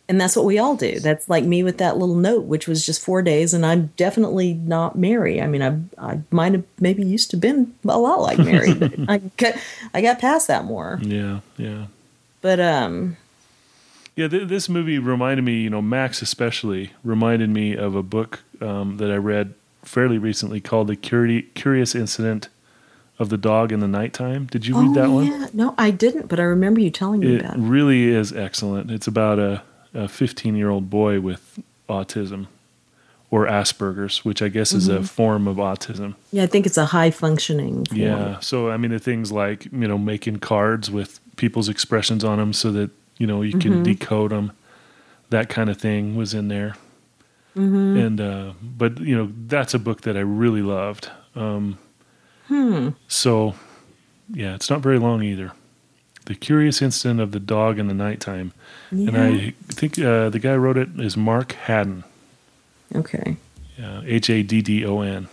And that's what we all do. That's like me with that little note, which was just four days, and I'm definitely not Mary. I mean, I I might have maybe used to been a lot like Mary, but I got, I got past that more. Yeah, yeah. But um, yeah. Th- this movie reminded me, you know, Max especially reminded me of a book um, that I read fairly recently called "The Curi- Curious Incident of the Dog in the Nighttime." Did you read oh that one? yeah, no, I didn't, but I remember you telling me It about it. really is excellent. It's about a a fifteen-year-old boy with autism or Asperger's, which I guess is Mm-hmm. a form of autism. Yeah, I think it's a high functioning form. Yeah. So, I mean, the things like, you know, making cards with people's expressions on them so that, you know, you can Mm-hmm. decode them, that kind of thing was in there. Mm-hmm. And, uh, but, you know, that's a book that I really loved. Um, Hmm. so, yeah, it's not very long either. The Curious Incident of the Dog in the Nighttime. Yeah. And I think uh, the guy who wrote it is Mark Haddon. Okay. Yeah, H A D D O N.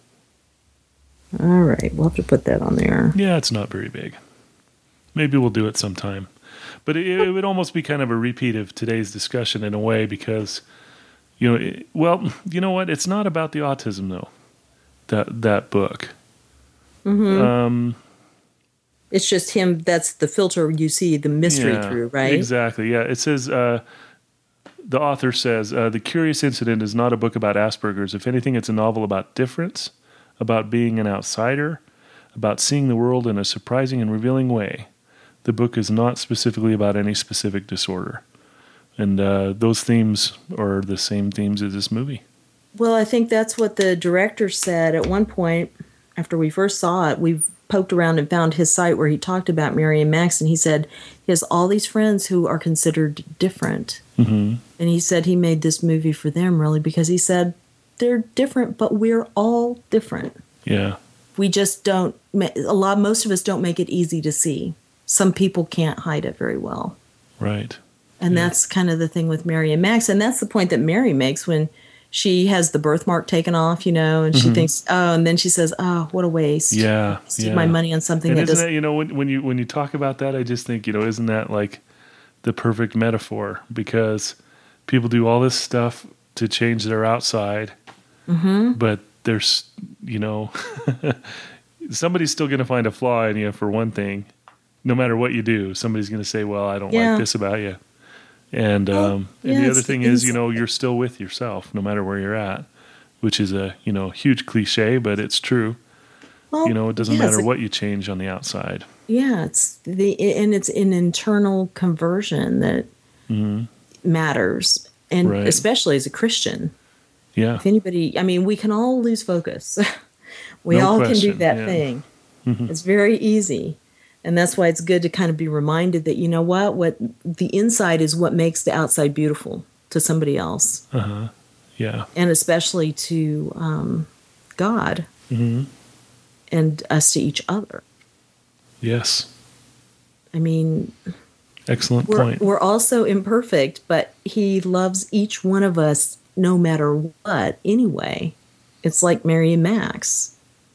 All right. We'll have to put that on there. Yeah, it's not very big. Maybe we'll do it sometime. But it, it would almost be kind of a repeat of today's discussion in a way because, you know, it, well, you know what? It's not about the autism, though, that, that book. Mm-hmm. Um, It's just him. That's the filter you see the mystery yeah, through, right? Exactly. Yeah. It says, uh, the author says, uh, The Curious Incident is not a book about Asperger's. If anything, it's a novel about difference, about being an outsider, about seeing the world in a surprising and revealing way. The book is not specifically about any specific disorder. And uh, those themes are the same themes as this movie. Well, I think that's what the director said at one point after we first saw it. We've poked around and found his site where he talked about Mary and Max, and he said he has all these friends who are considered different. Mm-hmm. And he said he made this movie for them, really, because he said they're different, but we're all different. Yeah. We just don't, a lot, most of us don't make it easy to see. Some people can't hide it very well. Right. And Yeah. that's kind of the thing with Mary and Max. And that's the point that Mary makes when she has the birthmark taken off, you know, and she Mhm. thinks, oh, and then she says, oh, what a waste. Yeah. I wasted yeah. my money on something And that isn't doesn't. that, you know, when, when you when you talk about that, I just think, you know, isn't that like the perfect metaphor? Because people do all this stuff to change their outside, Mm-hmm. but there's, you know, somebody's still going to find a flaw in you for one thing. No matter what you do, somebody's going to say, well, I don't Yeah. like this about you. And Well, um, yeah, and the it's other the thing is, you inside. know, you're still with yourself no matter where you're at, which is a, you know, huge cliche, but it's true. Well, You know, it doesn't yeah, it's matter a- what you change on the outside. Yeah, it's the, and it's an internal conversion that Hmm. matters. And Right. especially as a Christian. Yeah. If anybody, I mean, we can all lose focus. we No all can do question, that yeah. thing. Mhm. It's very easy. And that's why it's good to kind of be reminded that, you know what, what the inside is what makes the outside beautiful to somebody else. Uh-huh. Yeah. And especially to um, God Hmm. and us to each other. Yes. I mean, Excellent we're, point. we're also imperfect, but He loves each one of us no matter what anyway. It's like Mary and Max.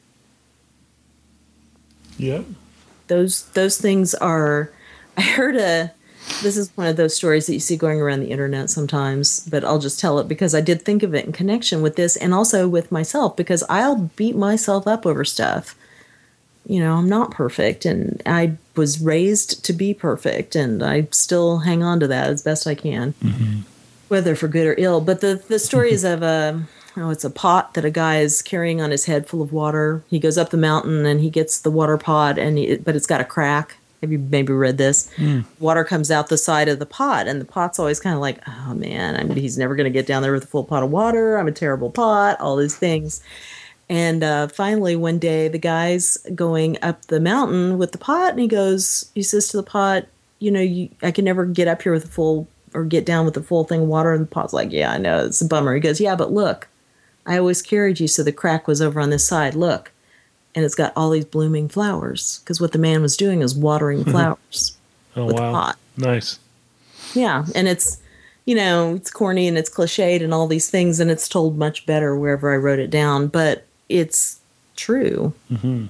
Yep. Those those things are. I heard a. This is one of those stories that you see going around the internet sometimes, but I'll just tell it because I did think of it in connection with this and also with myself because I'll beat myself up over stuff. You know, I'm not perfect and I was raised to be perfect and I still hang on to that as best I can, Hmm. whether for good or ill. But the, the story is of a, oh, it's a pot that a guy is carrying on his head full of water. He goes up the mountain and he gets the water pot, and he, but it's got a crack. Have you maybe read this? Mm. Water comes out the side of the pot, and the pot's always kind of like, oh man, I mean, he's never going to get down there with a full pot of water. I'm a terrible pot, all these things. And uh, finally, one day, the guy's going up the mountain with the pot, and he goes, he says to the pot, you know, you, I can never get up here with a full, or get down with a full thing of water. And the pot's like, yeah, I know, it's a bummer. He goes, yeah, but look, I always carried you, so the crack was over on this side. Look. And it's got all these blooming flowers, because what the man was doing is watering flowers Oh, with the wow. pot. Nice. Yeah, and it's, you know, it's corny and it's cliched and all these things, and it's told much better wherever I wrote it down, but it's true. Hmm.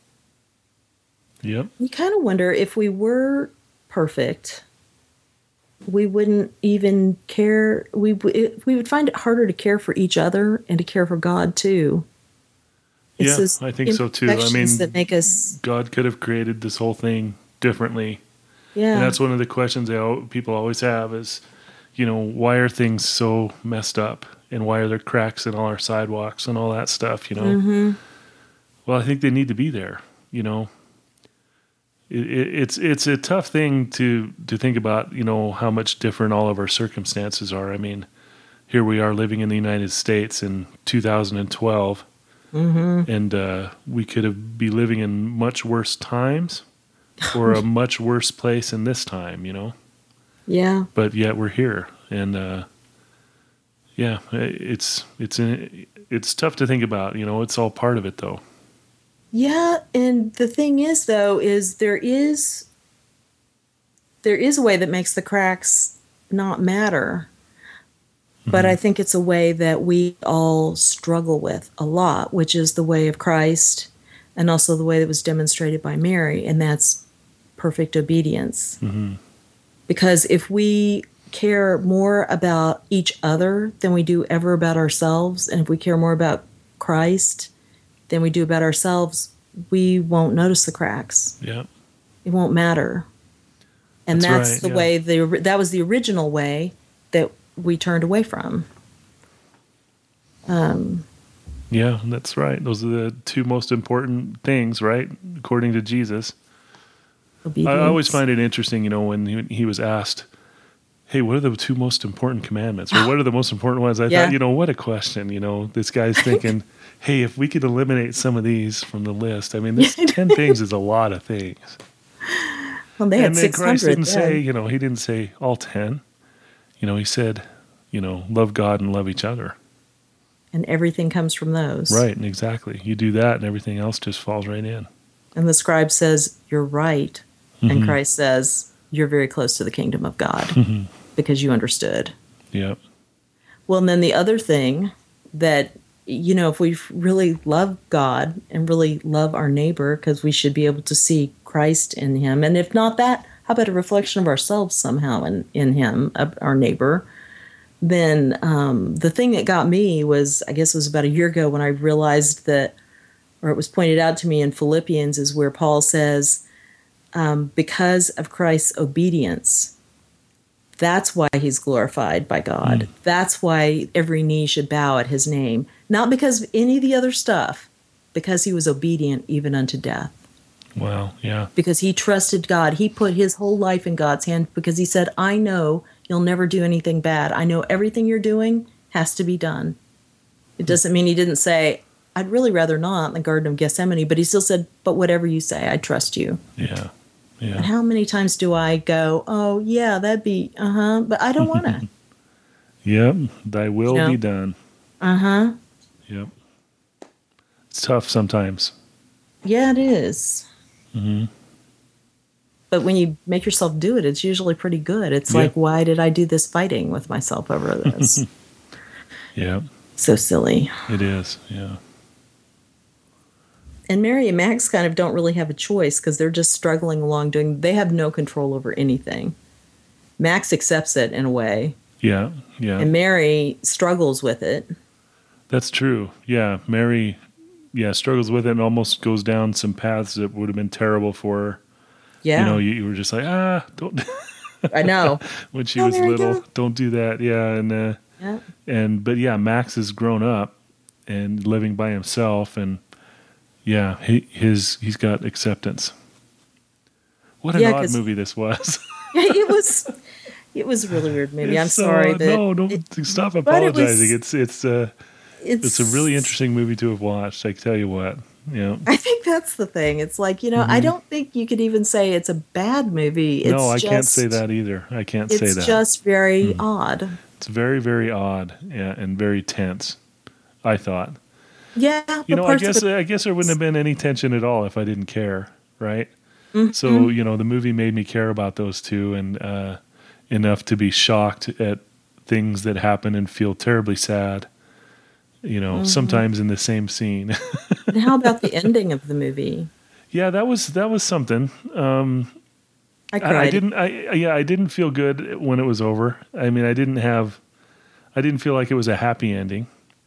Yep. You kind of wonder if we were perfect, we wouldn't even care. We it, we would find it harder to care for each other and to care for God too. It's Yeah, those I think so too. I imperfections that mean, make us. God could have created this whole thing differently. Yeah. And that's one of the questions they al- people always have is, you know, why are things so messed up? And why are there cracks in all our sidewalks and all that stuff, you know? Mm-hmm. Well, I think they need to be there, you know? It, it, it's it's a tough thing to, to think about, you know, how much different all of our circumstances are. I mean, here we are living in the United States in two thousand twelve, Mm-hmm. and uh, we could have be living in much worse times or a much worse place in this time, you know? Yeah. But yet we're here, and uh, yeah, it's it's it's tough to think about. You know, it's all part of it, though. Yeah, and the thing is, though, is there is there is a way that makes the cracks not matter, but Mm-hmm. I think it's a way that we all struggle with a lot, which is the way of Christ, and also the way that was demonstrated by Mary, and that's perfect obedience. Mm-hmm. Because if we care more about each other than we do ever about ourselves, and if we care more about Christ than we do about ourselves, we won't notice the cracks. Yeah, It won't matter. And That's that's, right, the yeah. way the that was the original way that we turned away from. Um, yeah, that's right. Those are the two most important things, right? According to Jesus. I, obedience. I always find it interesting, you know, when he, he was asked, "Hey, what are the two most important commandments, or what are the most important ones?" I Yeah. thought, you know, what a question. You know, this guy's thinking, "Hey, if we could eliminate some of these from the list, I mean, this ten things is a lot of things." Well, they had And then six Christ hundred. didn't say, you know, he didn't say all ten. You know, he said, you know, love God and love each other. And everything comes from those. Right, and exactly. You do that, and everything else just falls right in. And the scribe says, "You're right," Mhm. and Christ says, "You're very close to the kingdom of God Mhm. because you understood." Yep. Well, and then the other thing that, you know, if we really love God and really love our neighbor, because we should be able to see Christ in him. And if not that, how about a reflection of ourselves somehow in, in him, uh, our neighbor? Then um, the thing that got me was, I guess it was about a year ago when I realized that, or it was pointed out to me in Philippians, is where Paul says, um, because of Christ's obedience, that's why he's glorified by God. Mm. That's why every knee should bow at his name. Not because of any of the other stuff, because he was obedient even unto death. Wow, yeah. Because he trusted God. He put his whole life in God's hand because he said, I know you'll never do anything bad. I know everything you're doing has to be done. It doesn't mean he didn't say, I'd really rather not in the Garden of Gethsemane, but he still said, but whatever you say, I trust you. Yeah. And Yeah. how many times do I go, oh, yeah, that'd be, uh-huh, but I don't want to. Yep. Thy will You know? be done. Uh-huh. Yep. It's tough sometimes. Yeah, it is. Hmm. But when you make yourself do it, it's usually pretty good. It's Yeah. like, why did I do this fighting with myself over this? Yeah, So silly. it is. Yeah. And Mary and Max kind of don't really have a choice because they're just struggling along doing, they have no control over anything. Max accepts it in a way, Yeah. Yeah. and Mary struggles with it. That's true. Yeah. Mary, yeah, struggles with it and almost goes down some paths that would have been terrible for her. Yeah, You know, you, you were just like, ah, don't, I know. when she No, was Mary, little, don't. don't do that. Yeah. And, uh, Yeah. and, but yeah, Max has grown up and living by himself, and yeah, he, his, he's got acceptance. What an Yeah, odd 'cause- movie this was. it was, it was a really weird movie. I'm It's so- sorry, but no, don't it- stop but it apologizing. was- it's, it's, uh, it's, it's a really interesting movie to have watched. I tell you what, you know. I think that's the thing. It's like, you know, I don't think you could even say it's a bad movie. It's no, I just, can't say that either. I can't say It's that. just very odd. It's very, very odd, yeah, and very tense. I thought. Yeah, You but know, I parts of guess it- I guess there wouldn't have been any tension at all if I didn't care, right? Mm-hmm. So you know, the movie made me care about those two, and uh, enough to be shocked at things that happen and feel terribly sad. You know, Mm-hmm. sometimes in the same scene. And how about the ending of the movie? Yeah, that was that was something. Um, I I, I cried. didn't. I yeah, I didn't feel good when it was over. I mean, I didn't have. I didn't feel like it was a happy ending.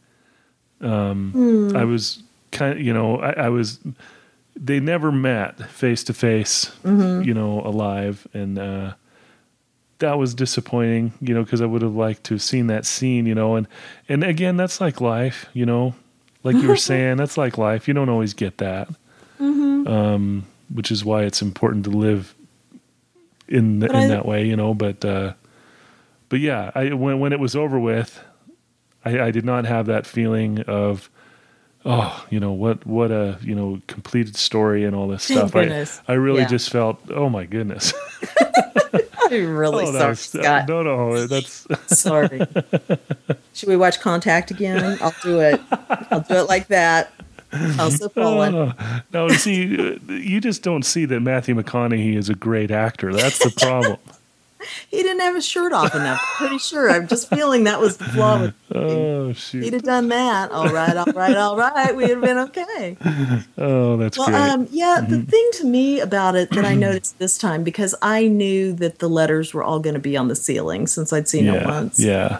Um, Hmm. I was kind of, you know, I, I was. They never met face to face, Mm-hmm. you know, alive, and uh, that was disappointing, you know, because I would have liked to have seen that scene, you know, and and again, that's like life, you know, like you were saying, that's like life. You don't always get that, Mm-hmm. um, which is why it's important to live in But in I, that way, you know. But uh, but yeah, I when when it was over with, I, I did not have that feeling of, oh, you know, what what a, you know, completed story and all this thank stuff. I goodness. I really Yeah. just felt, oh my goodness. I'm really Oh, that sorry, was uh, Scott. no, no. That's Sorry. Should we watch Contact again? I'll do it. I'll do it like that. House of Poland. uh, no. See, uh, you just don't see that Matthew McConaughey is a great actor. That's the problem. He didn't have his shirt off enough. I'm pretty sure. I'm just feeling that was the flaw with the movie. Oh He'd shoot. have done that. All right, all right, all right. We'd have been okay. Oh, that's Well, great. um, yeah, the Mhm. thing to me about it that I noticed this time, because I knew that the letters were all going to be on the ceiling since I'd seen it Yeah, once. yeah,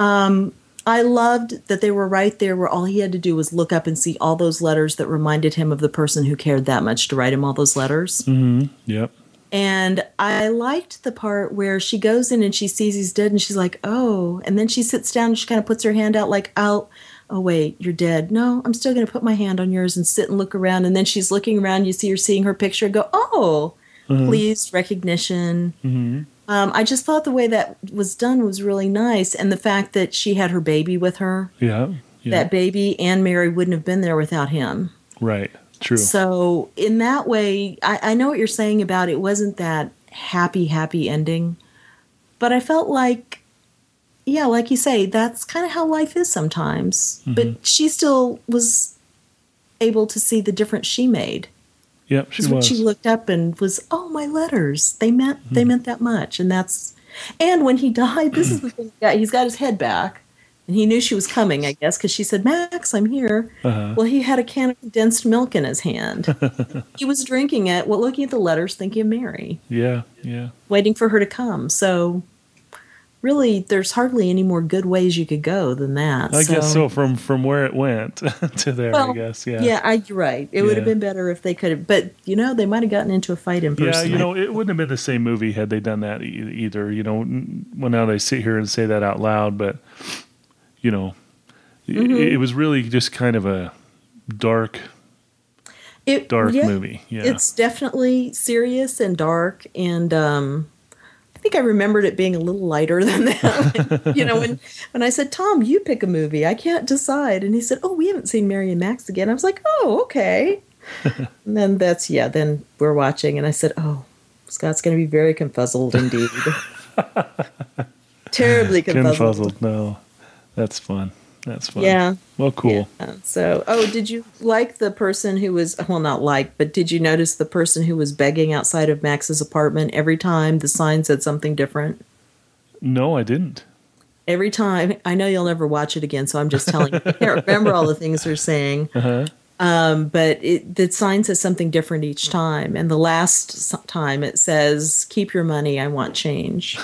I loved that they were right there where all he had to do was look up and see all those letters that reminded him of the person who cared that much to write him all those letters. hmm yep. And I liked the part where she goes in and she sees he's dead and she's like, oh. And then she sits down and she kind of puts her hand out like, I'll, oh, wait, you're dead. No, I'm still going to put my hand on yours and sit and look around. And then she's looking around. You see her seeing her picture and go, oh, pleased recognition. hmm Um, I just thought the way that was done was really nice. And the fact that she had her baby with her, Yeah, yeah. that baby and Mary wouldn't have been there without him. Right. True. So in that way, I, I know what you're saying about it wasn't that happy, happy ending, but I felt like, yeah, like you say, that's kind of how life is sometimes. Mm-hmm. But she still was able to see the difference she made. Yep, she Because when was. she looked up and was, oh, my letters, they meant Mm-hmm. they meant that much, and that's, and when he died, this is the thing. Yeah, he's got his head back. And he knew she was coming, I guess, because she said, Max, I'm here. Uh-huh. Well, he had a can of condensed milk in his hand. He was drinking it, well, looking at the letters, thinking of Mary, Yeah, yeah. waiting for her to come. So, really, there's hardly any more good ways you could go than that. I guess so. From from where it went to there, Well, I guess. Yeah. Yeah, I, you're right. It would have Yeah. been better if they could have. But, you know, they might have gotten into a fight in person. Yeah, you I- know, it wouldn't have been the same movie had they done that e- either. You know, n- well, now they sit here and say that out loud, but you know, Mm-hmm. it, it was really just kind of a dark, it, dark yeah, movie. Yeah, It's definitely serious and dark, and um, I think I remembered it being a little lighter than that. You know, when when I said, "Tom, you pick a movie. I can't decide," and he said, "Oh, we haven't seen Mary and Max again." I was like, "Oh, okay." And then that's yeah. Then we're watching, and I said, "Oh, Scott's going to be very confuzzled indeed, terribly confuzzled." confuzzled. No, that's fun. That's fun. Yeah. Well, cool. Yeah. So, oh, did you like the person who was, well, not like, but did you notice the person who was begging outside of Max's apartment every time the sign said something different? No, I didn't. Every time, I know you'll never watch it again, so I'm just telling you. I can't remember all the things they're saying. Uh-huh. Um, but it, the sign says something different each time. And the last s- time it says, keep your money, I want change.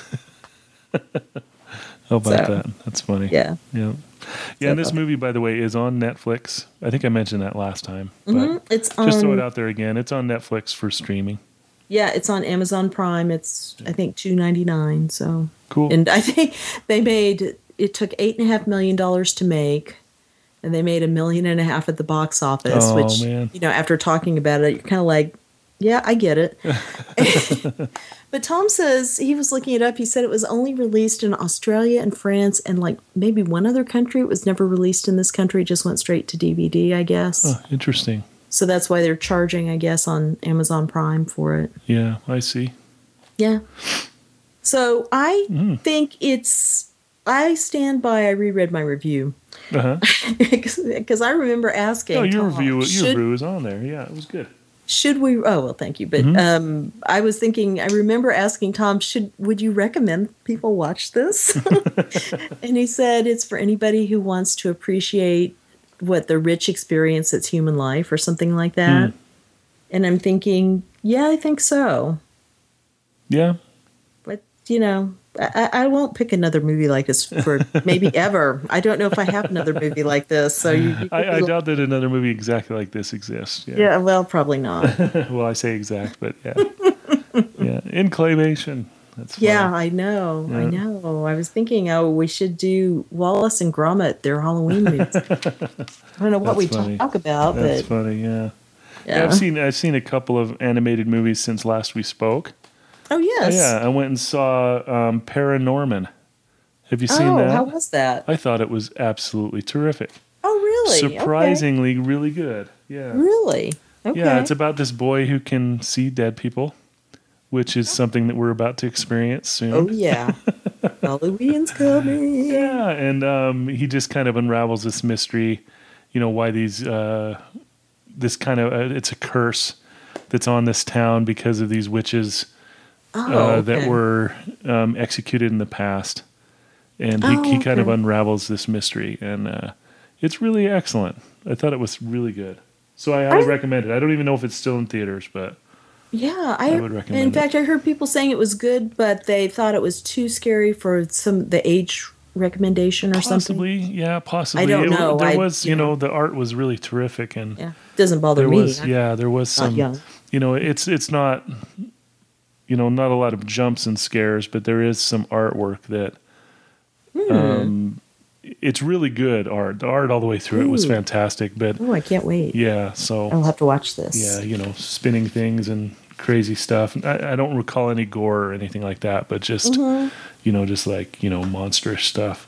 How about So, that? That's funny. Yeah. Yeah. Yeah, and this So- movie, by the way, is on Netflix. I think I mentioned that last time. But Mhm. It's on, just throw it out there again. It's on Netflix for streaming. yeah, it's on Amazon Prime. It's, I think, two ninety-nine. So. Cool. And I think they made it took eight and a half million dollars to make, and they made a million and a half at the box office. Oh, which man. you know, after talking about it, you're kind of like, yeah, I get it. But Tom says he was looking it up. He said it was only released in Australia and France and like maybe one other country. It was never released in this country. It just went straight to D V D, I guess. Oh, interesting. So that's why they're charging, I guess, on Amazon Prime for it. Yeah, I see. Yeah. So I Mm. think it's, I stand by, I reread my review. Uh-huh. Because I remember asking. Oh, your Tom, review, your should, review was on there. Yeah, it was good. should we, oh, well, thank you. But Mm-hmm. um, I was thinking, I remember asking Tom, should, would you recommend people watch this? And he said it's for anybody who wants to appreciate what the rich experience that's human life or something like that. Hmm. And I'm thinking, yeah, I think so. Yeah. But, you know, I, I won't pick another movie like this for maybe ever. I don't know if I have another movie like this. So you, you I, I like, doubt that another movie exactly like this exists. Yeah. yeah, well, probably not. Well, I say exact, but yeah. Yeah. In claymation. That's funny. Yeah, I know. Yeah. I know. I was thinking, oh, we should do Wallace and Gromit, their Halloween movies. I don't know what That's we funny. talk about, That's but funny, yeah. yeah. Yeah, I've seen I've seen a couple of animated movies since last we spoke. Oh, yes. Oh, yeah, I went and saw um, Paranorman. Have you seen Oh, that? how was that? I thought it was absolutely terrific. Oh, really? Surprisingly, really good. Yeah. Okay. Really? Okay. Yeah, it's about this boy who can see dead people, which is something that we're about to experience soon. Oh, yeah. Halloween's coming. Yeah, and um, he just kind of unravels this mystery, you know, why these, uh, this kind of, uh, it's a curse that's on this town because of these witches Oh, uh, okay. that were um, executed in the past. And he, Oh, he kind of okay. unravels this mystery, and uh, it's really excellent. I thought it was really good. So I highly I- recommend it. I don't even know if it's still in theaters, but Yeah, I, I would recommend in it. fact, I heard people saying it was good, but they thought it was too scary for some the age recommendation or something. possibly, yeah, possibly. I don't It- know. There I- was, you yeah. know, the art was really terrific, and Yeah, doesn't bother there me. was, I'm yeah, there was not some, young. you know, it's it's not, you know, not a lot of jumps and scares, but there is some artwork that, Hmm. um, it's really good art. The art all the way through it was Ooh. fantastic, but Oh, I can't wait. yeah, so I'll have to watch this. yeah, you know, spinning things and crazy stuff. I, I don't recall any gore or anything like that, but just, Mm-hmm. you know, just like, you know, monstrous stuff.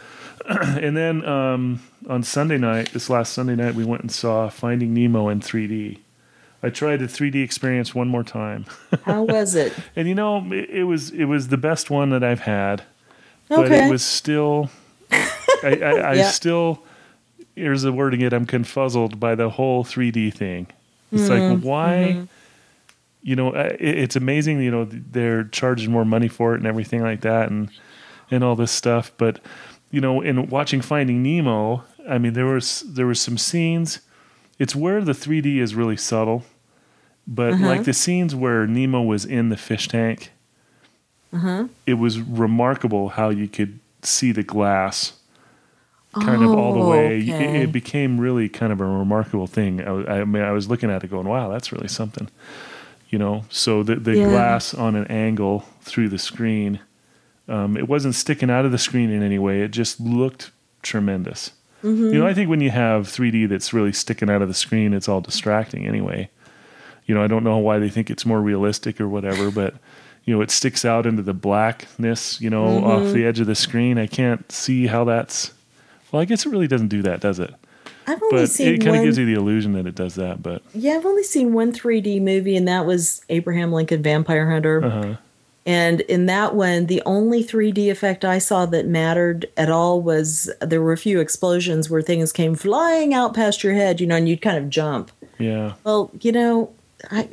And then um, on Sunday night, this last Sunday night, we went and saw Finding Nemo in three D. I tried the three D experience one more time. How was it? And, you know, it, it was it was the best one that I've had. But Okay. it was still, I, I, I Yeah. still, here's the word again, I'm confuzzled by the whole three D thing. It's Mm-hmm. like, why, you know, uh, it, it's amazing, you know, they're charging more money for it and everything like that and, and all this stuff. But, you know, in watching Finding Nemo, I mean, there was, there was some scenes, it's where the three D is really subtle, but Uh-huh. like the scenes where Nemo was in the fish tank, Uh-huh. it was remarkable how you could see the glass kind of all the way. It, okay. it became really kind of a remarkable thing. I, was- I mean, I was looking at it going, wow, that's really something. You know, so the, the Yeah. glass on an angle through the screen, um, it wasn't sticking out of the screen in any way. It just looked tremendous. Mm-hmm. You know, I think when you have three D that's really sticking out of the screen, it's all distracting anyway. You know, I don't know why they think it's more realistic or whatever, but you know, it sticks out into the blackness, you know, Mm-hmm. off the edge of the screen. I can't see how that's, well, I guess it really doesn't do that, does it? I've only But seen it kind one. of gives you the illusion that it does that, but Yeah, I've only seen one three D movie, and that was Abraham Lincoln Vampire Hunter. uh-huh. And in that one, the only three D effect I saw that mattered at all was there were a few explosions where things came flying out past your head, you know, and you'd kind of jump. Yeah. Well, you know, I,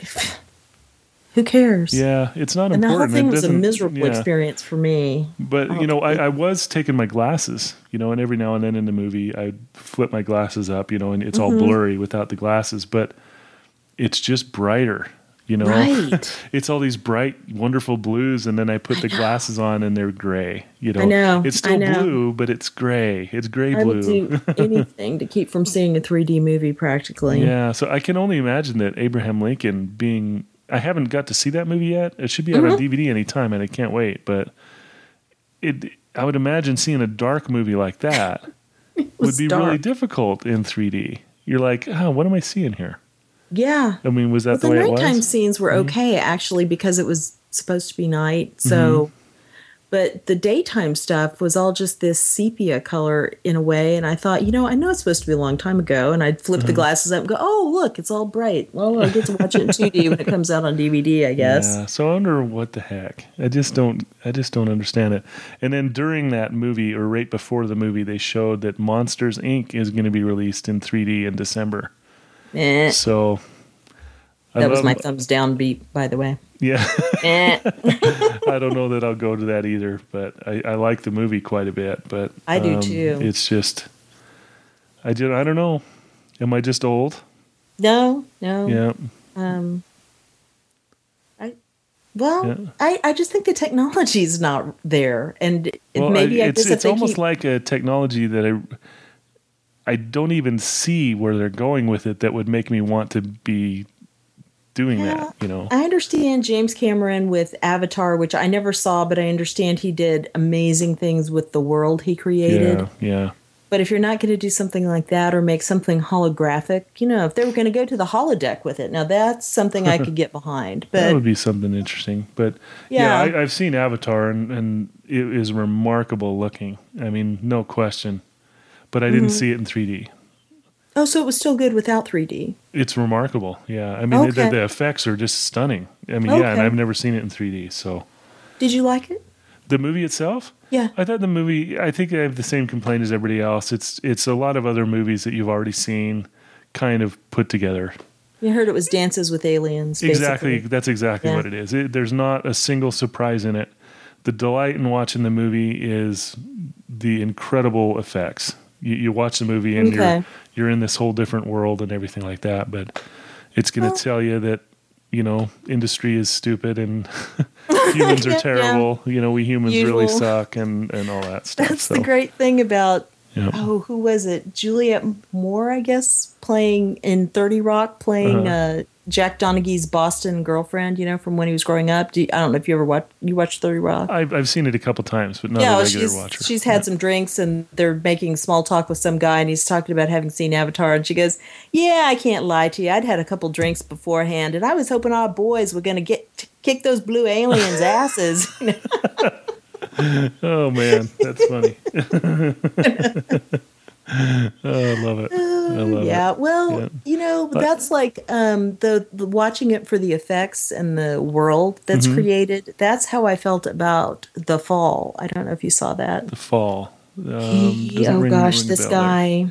who cares? Yeah, it's not And the important. whole thing It was a doesn't- miserable yeah. experience for me. But you know, I, I was taking my glasses, you know, and every now and then in the movie, I'd flip my glasses up, you know, and it's Mm-hmm. all blurry without the glasses, but it's just brighter, you know. Right. It's all these bright, wonderful blues, and then I put the glasses on, and they're gray. You know, I know, it's I still know. blue, but it's gray. It's gray I would blue. do anything to keep from seeing a three D movie practically. Yeah, so I can only imagine that Abraham Lincoln being. I haven't got to see that movie yet. It should be out on Mhm. D V D anytime, and I can't wait. But it, I would imagine seeing a dark movie like that would was be really dark. difficult in three D. You're like, oh, what am I seeing here? Yeah. I mean, was that But the the way it nighttime was? Mm-hmm. scenes were okay actually because it was supposed to be night. So, Mm-hmm. but the daytime stuff was all just this sepia color in a way. And I thought, you know, I know it's supposed to be a long time ago. And I'd flip Mm-hmm. the glasses up and go, oh, look, it's all bright. Well, I get to watch it in two D when it comes out on D V D, I guess. Yeah, so I wonder what the heck. I just don't. I just don't understand it. And then during that movie, or right before the movie, they showed that Monsters Incorporated is going to be released in three D in December. Eh, So I that was love- my thumbs down beat, by the way. Yeah, Eh, I don't know that I'll go to that either, but I, I like the movie quite a bit. But I do um, too. It's just, I did. I don't know. Am I just old? no, no. Yeah. Um, I Well, Yeah. I, I just think the technology is not there, and it, Well, maybe I, I it's guess if it's they almost keep, like a technology that I I don't even see where they're going with it that would make me want to be doing that. yeah, You know. I understand James Cameron with Avatar, which I never saw, but I understand he did amazing things with the world he created. Yeah. Yeah. But if you're not going to do something like that or make something holographic, you know, if they were going to go to the holodeck with it, now that's something I could get behind. That But would be something interesting. But yeah, yeah, I, I've seen Avatar and, and it is remarkable looking. I mean, no question. But I didn't hmm see it in three D. oh, so it was still good without three D. It's remarkable. Yeah. I mean, the, Okay, the effects are just stunning. I mean, yeah, and okay. I've never seen it in three D. So Did you like it? the movie itself, Yeah. I thought the movie, I think I have the same complaint as everybody else. It's, it's a lot of other movies that you've already seen kind of put together. You heard it was Dances with Aliens, Exactly. basically. That's exactly Yeah. what it is. It, there's not a single surprise in it. The delight in watching the movie is the incredible effects. You, you watch the movie and Okay. you're you're in this whole different world and everything like that. But it's going to Well, tell you that, you know, industry is stupid and humans are yeah, terrible. You know, we humans really Usual. suck and and all that stuff. that's so the great thing about, yeah. oh, who was it? Juliette Moore, I guess, playing in thirty Rock, playing Uh-huh. uh, Jack Donaghy's Boston girlfriend, you know, from when he was growing up. Do you, I don't know if you ever watched, you watched thirty Rock? I've I've seen it a couple times, but not Yeah, a well, regular she's watcher. she's had some drinks and they're making small talk with some guy and he's talking about having seen Avatar and she goes, "Yeah, I can't lie to you. I'd had a couple drinks beforehand and I was hoping our boys were going to get to kick those blue aliens' asses." You know? Oh man, that's funny. Oh, I love it. I love Yeah, it. well, Yeah. you know, that's like um, the, the watching it for the effects and the world that's Mhm. created. That's how I felt about The Fall. I don't know if you saw that. The Fall. Um, He, doesn't oh ring- gosh, ring a this bell there. guy.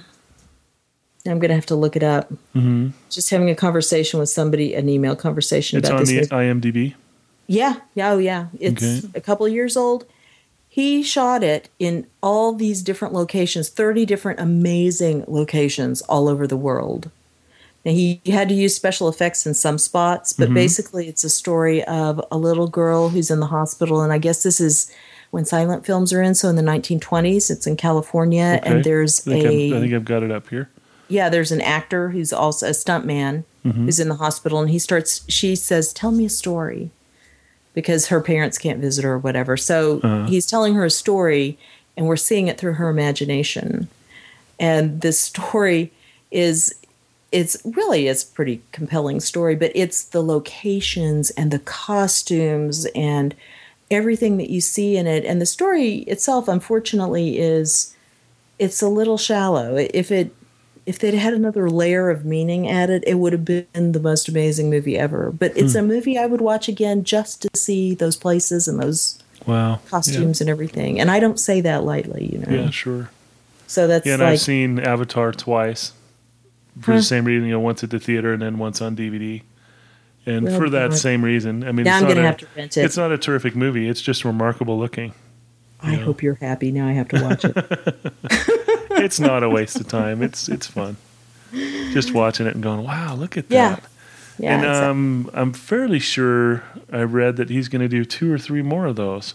I'm gonna have to look it up. Mhm. Just having a conversation with somebody, an email conversation It's about on this. the movie. IMDb. Yeah, yeah, oh yeah. It's Okay. a couple of years old. He shot it in all these different locations, thirty different amazing locations all over the world. Now, he had to use special effects in some spots, but Mhm. basically it's a story of a little girl who's in the hospital. And I guess this is when silent films are in. So in the nineteen twenties, it's in California. Okay. And there's I think, a, I'm, I think I've got it up here. yeah, there's an actor who's also a stuntman Mhm. who's in the hospital. And he starts, she says, "Tell me a story," because her parents can't visit her or whatever. So Uh-huh. he's telling her a story and we're seeing it through her imagination. And this story is it's really it's a pretty compelling story, but it's the locations and the costumes and everything that you see in it. And the story itself, unfortunately, is it's a little shallow. If it if they'd had another layer of meaning added, it would have been the most amazing movie ever. But it's Hmm. a movie I would watch again just to see those places and those Wow. costumes and everything. And I don't say that lightly, you know. Yeah, yeah sure. So that's Yeah, and like I've seen Avatar twice for Huh. the same reason. You know, once at the theater and then once on D V D. And Well, for that God. same reason, I mean, Now it's I'm not gonna a- have to rent it. It's not a terrific movie. It's just remarkable looking. I Yeah. hope you're happy. Now I have to watch it. It's not a waste of time. It's it's fun. Just watching it and going, wow, look at Yeah. that. Yeah. and exactly. um, I'm fairly sure I read that he's going to do two or three more of those.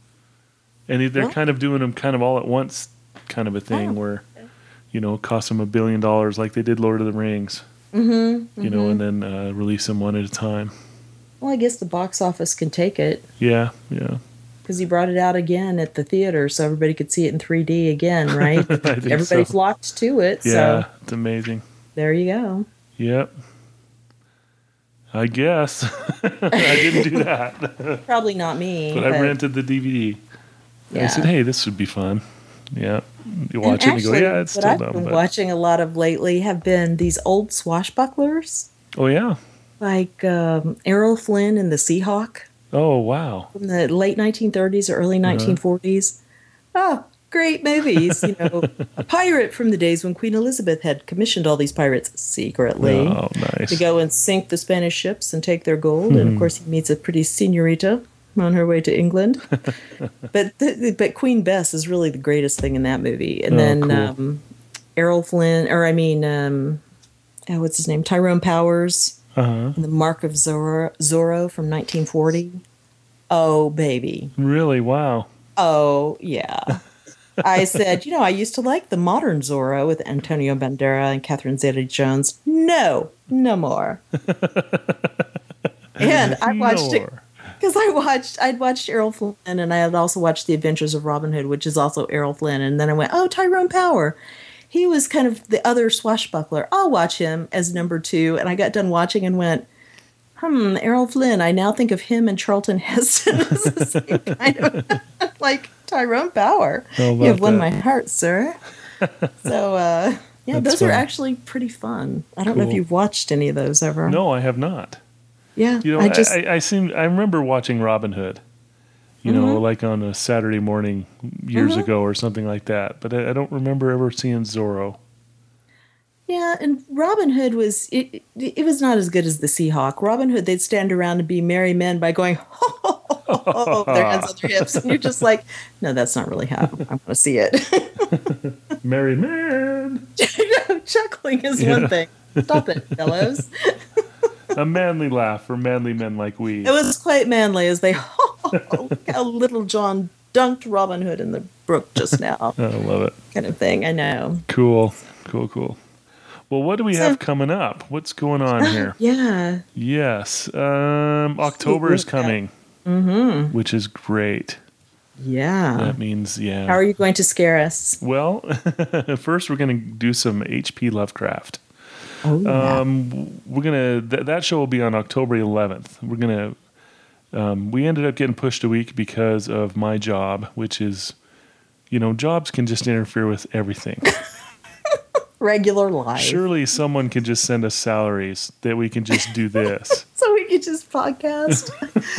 And he- they're Well. kind of doing them kind of all at once, kind of a thing Oh, where, you know, it costs them a billion dollars like they did Lord of the Rings, Mm-hmm, you know, and then uh, release them one at a time. Well, I guess the box office can take it Yeah, yeah. because he brought it out again at the theater so everybody could see it in three D again, right? I think Everybody so. flocked to it. Yeah, So it's amazing. there you go. Yep. I guess. I didn't do that. Probably not me. But I rented the D V D. And I Yeah. said, hey, this would be fun. Yeah. You And watch it and actually, you go, yeah, it's what still I've dumb. been But, watching a lot of lately have been these old swashbucklers, oh, yeah. like um, Errol Flynn and the Seahawk Oh, wow. from the late nineteen thirties or early Uh-huh. nineteen forties. Oh, great movies. You know, a pirate from the days when Queen Elizabeth had commissioned all these pirates secretly Oh, nice. to go and sink the Spanish ships and take their gold. And of Mhm. course, he meets a pretty senorita on her way to England. but th- but Queen Bess is really the greatest thing in that movie. And Oh, then cool. um, Errol Flynn, or I mean, um, oh, what's his name? Tyrone Powers Uh-huh. and the Mark of Zorro, Zorro from nineteen forty. Oh, baby. Really? Wow. Oh, yeah. I said, you know, I used to like the modern Zorro with Antonio Banderas and Catherine Zeta-Jones. No, no more. And I watched no it because I watched, I'd watched Errol Flynn, and I had also watched The Adventures of Robin Hood, which is also Errol Flynn. And then I went, oh, Tyrone Power. He was kind of the other swashbuckler. I'll watch him as number two. And I got done watching and went, hmm, Errol Flynn. I now think of him and Charlton Heston as the same kind of like Tyrone Power. You have won my heart, sir. So, uh, yeah, That's those fun. are actually pretty fun. I don't know Cool. if you've watched any of those ever. No, I have not. Yeah, You know, I I, just I, I seem I remember watching Robin Hood. You Mm-hmm. know, like on a Saturday morning years Mhm. ago or something like that. But I, I don't remember ever seeing Zorro. yeah, and Robin Hood was it, it. It was not as good as the Seahawk. Robin Hood, they'd stand around and be merry men by going, ho, ho, ho, ho, ho, with their hands on their hips, and you're just like, no, that's not really how I want to see it. Merry man. Chuckling is Yeah. one thing. Stop it, fellows. A manly laugh for manly men like we. It was quite manly as they, look how little John dunked Robin Hood in the brook just now, I love it. kind of thing. I know. Cool. Cool, cool. Well, what do we So- have coming up? What's going on here? Yeah. Yes. Um, October is coming, Mm-hmm. which is great. Yeah. That means, yeah. How are you going to scare us? Well, first we're going to do some H P Lovecraft. Oh, yeah. Um, we're gonna th- that show will be on October eleventh. We're gonna. Um, we ended up getting pushed a week because of my job, which is, you know, jobs can just interfere with everything. Regular life. Surely someone can just send us salaries that we can just do this. So we could just podcast.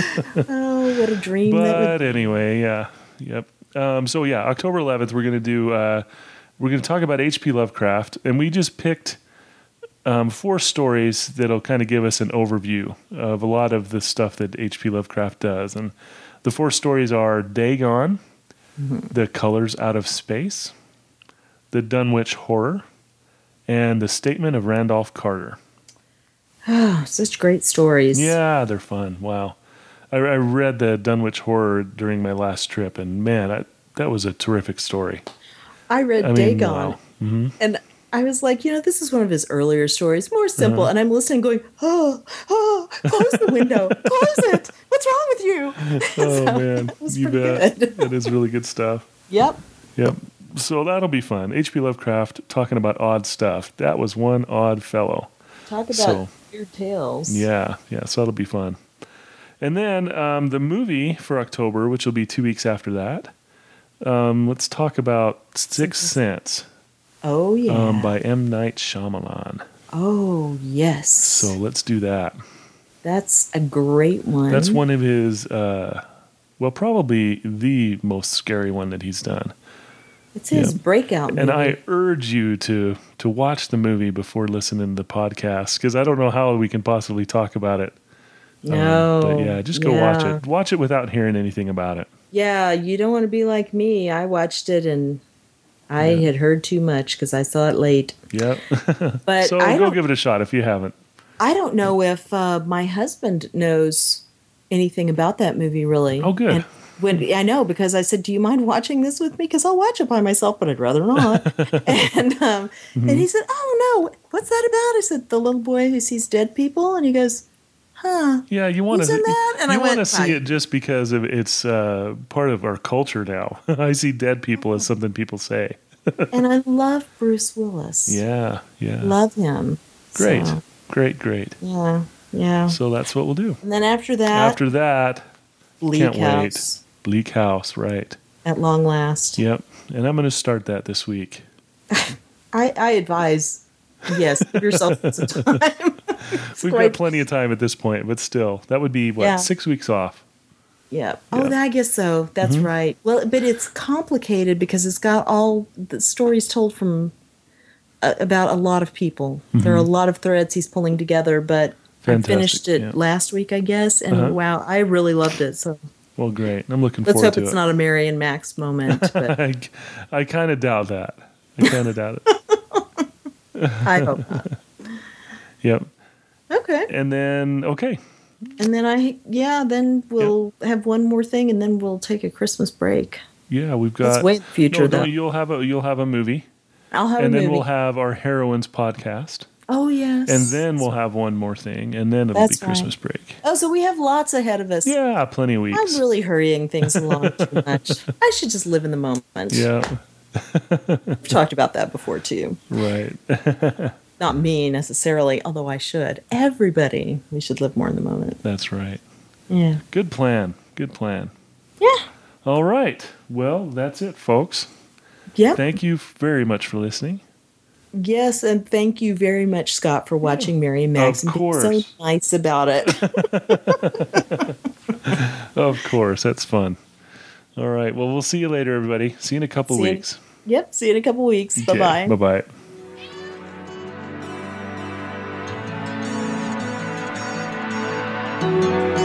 Oh, what a dream that would But anyway, yeah, yep. Um, so yeah, October eleventh, we're gonna do. Uh, we're gonna talk about H P Lovecraft, and we just picked um, four stories that'll kind of give us an overview of a lot of the stuff that H P Lovecraft does. And the four stories are Dagon, Mm-hmm. The Colors Out of Space, The Dunwich Horror, and The Statement of Randolph Carter. Oh, such great stories. Yeah, they're fun. Wow. I, I read the Dunwich Horror during my last trip, and man, I, that was a terrific story. I read I mean, Dagon, wow. Mhm. and I was like, you know, this is one of his earlier stories, more simple. Uh-huh. And I'm listening, going, oh, oh, close the window, close it. What's wrong with you? Oh, So, man. it was You pretty bet. good. That is really good stuff. Yep. Yep. So that'll be fun. H P Lovecraft talking about odd stuff. That was one odd fellow. Talk about So- weird tales. Yeah, yeah. So that'll be fun. And then um, the movie for October, which will be two weeks after that. Um, let's talk about Sixth Sense Oh, yeah. um, by M. Night Shyamalan. Oh, yes. So let's do that. That's a great one. That's one of his, uh, well, probably the most scary one that he's done. It's his yeah. breakout movie. And I urge you to to watch the movie before listening to the podcast, because I don't know how we can possibly talk about it. no. Um, but yeah, just go watch Yeah. it. Watch it without hearing anything about it. Yeah, you don't want to be like me. I watched it and I had heard too much because I saw it late. Yep. But so I go don't, give it a shot if you haven't. I don't know if uh, my husband knows anything about that movie, really. Oh, good. And when I know, because I said, "Do you mind watching this with me?" Because I'll watch it by myself, but I'd rather not. and um, Mm-hmm. and he said, "Oh no, what's that about?" I said, "The little boy who sees dead people," and he goes, "Huh." Yeah, you want Who's to in that? And you I want to went, see "Right." it just because of it's uh, part of our culture now. I see dead people as something people say. And I love Bruce Willis. Yeah, yeah. Love him. Great, So, great, great. yeah, yeah. So that's what we'll do. And then after that, After that, Bleak can't House wait. Bleak House, right? at long last. Yep. And I'm going to start that this week. I, I advise, yes, give yourself some time. It's We've great. got plenty of time at this point, but still, that would be what Yeah. six weeks off. Yeah. Yeah. Oh, I guess so. That's Mhm. right. Well, but it's complicated because it's got all the stories told from uh, about a lot of people. There are a lot of threads he's pulling together, but Fantastic, I finished it yeah. last week, I guess, and Uh-huh. wow, I really loved it. So Well, great. I'm looking let's forward hope to it's it. not a Mary and Max moment. But I, I kind of doubt that. I kind of doubt it. I hope not. Yep. Okay. And then, okay. And then I, yeah, then we'll yep. have one more thing, and then we'll take a Christmas break. Yeah, we've got. It's way in the future, no, though. No, you'll have a you'll have a movie. I'll have and a movie. And then we'll have our Heroines podcast. Oh, yes. And then we'll have one more thing, and then it'll That's be Christmas right. break. Oh, so we have lots ahead of us. Yeah, plenty of weeks. I'm really hurrying things along too much. I should just live in the moment. Yeah. We've talked about that before, too. Right. Not me, necessarily, although I should. Everybody, we should live more in the moment. That's right. Yeah. Good plan. Good plan. Yeah. All right. Well, that's it, folks. Yeah. Thank you very much for listening. Yes, and thank you very much, Scott, for watching yeah. Mary and Max of and course. being so nice about it. Of course. That's fun. All right. Well, we'll see you later, everybody. See you in a couple see weeks. You, yep. See you in a couple weeks. Okay, Bye-bye. Bye-bye. Thank you.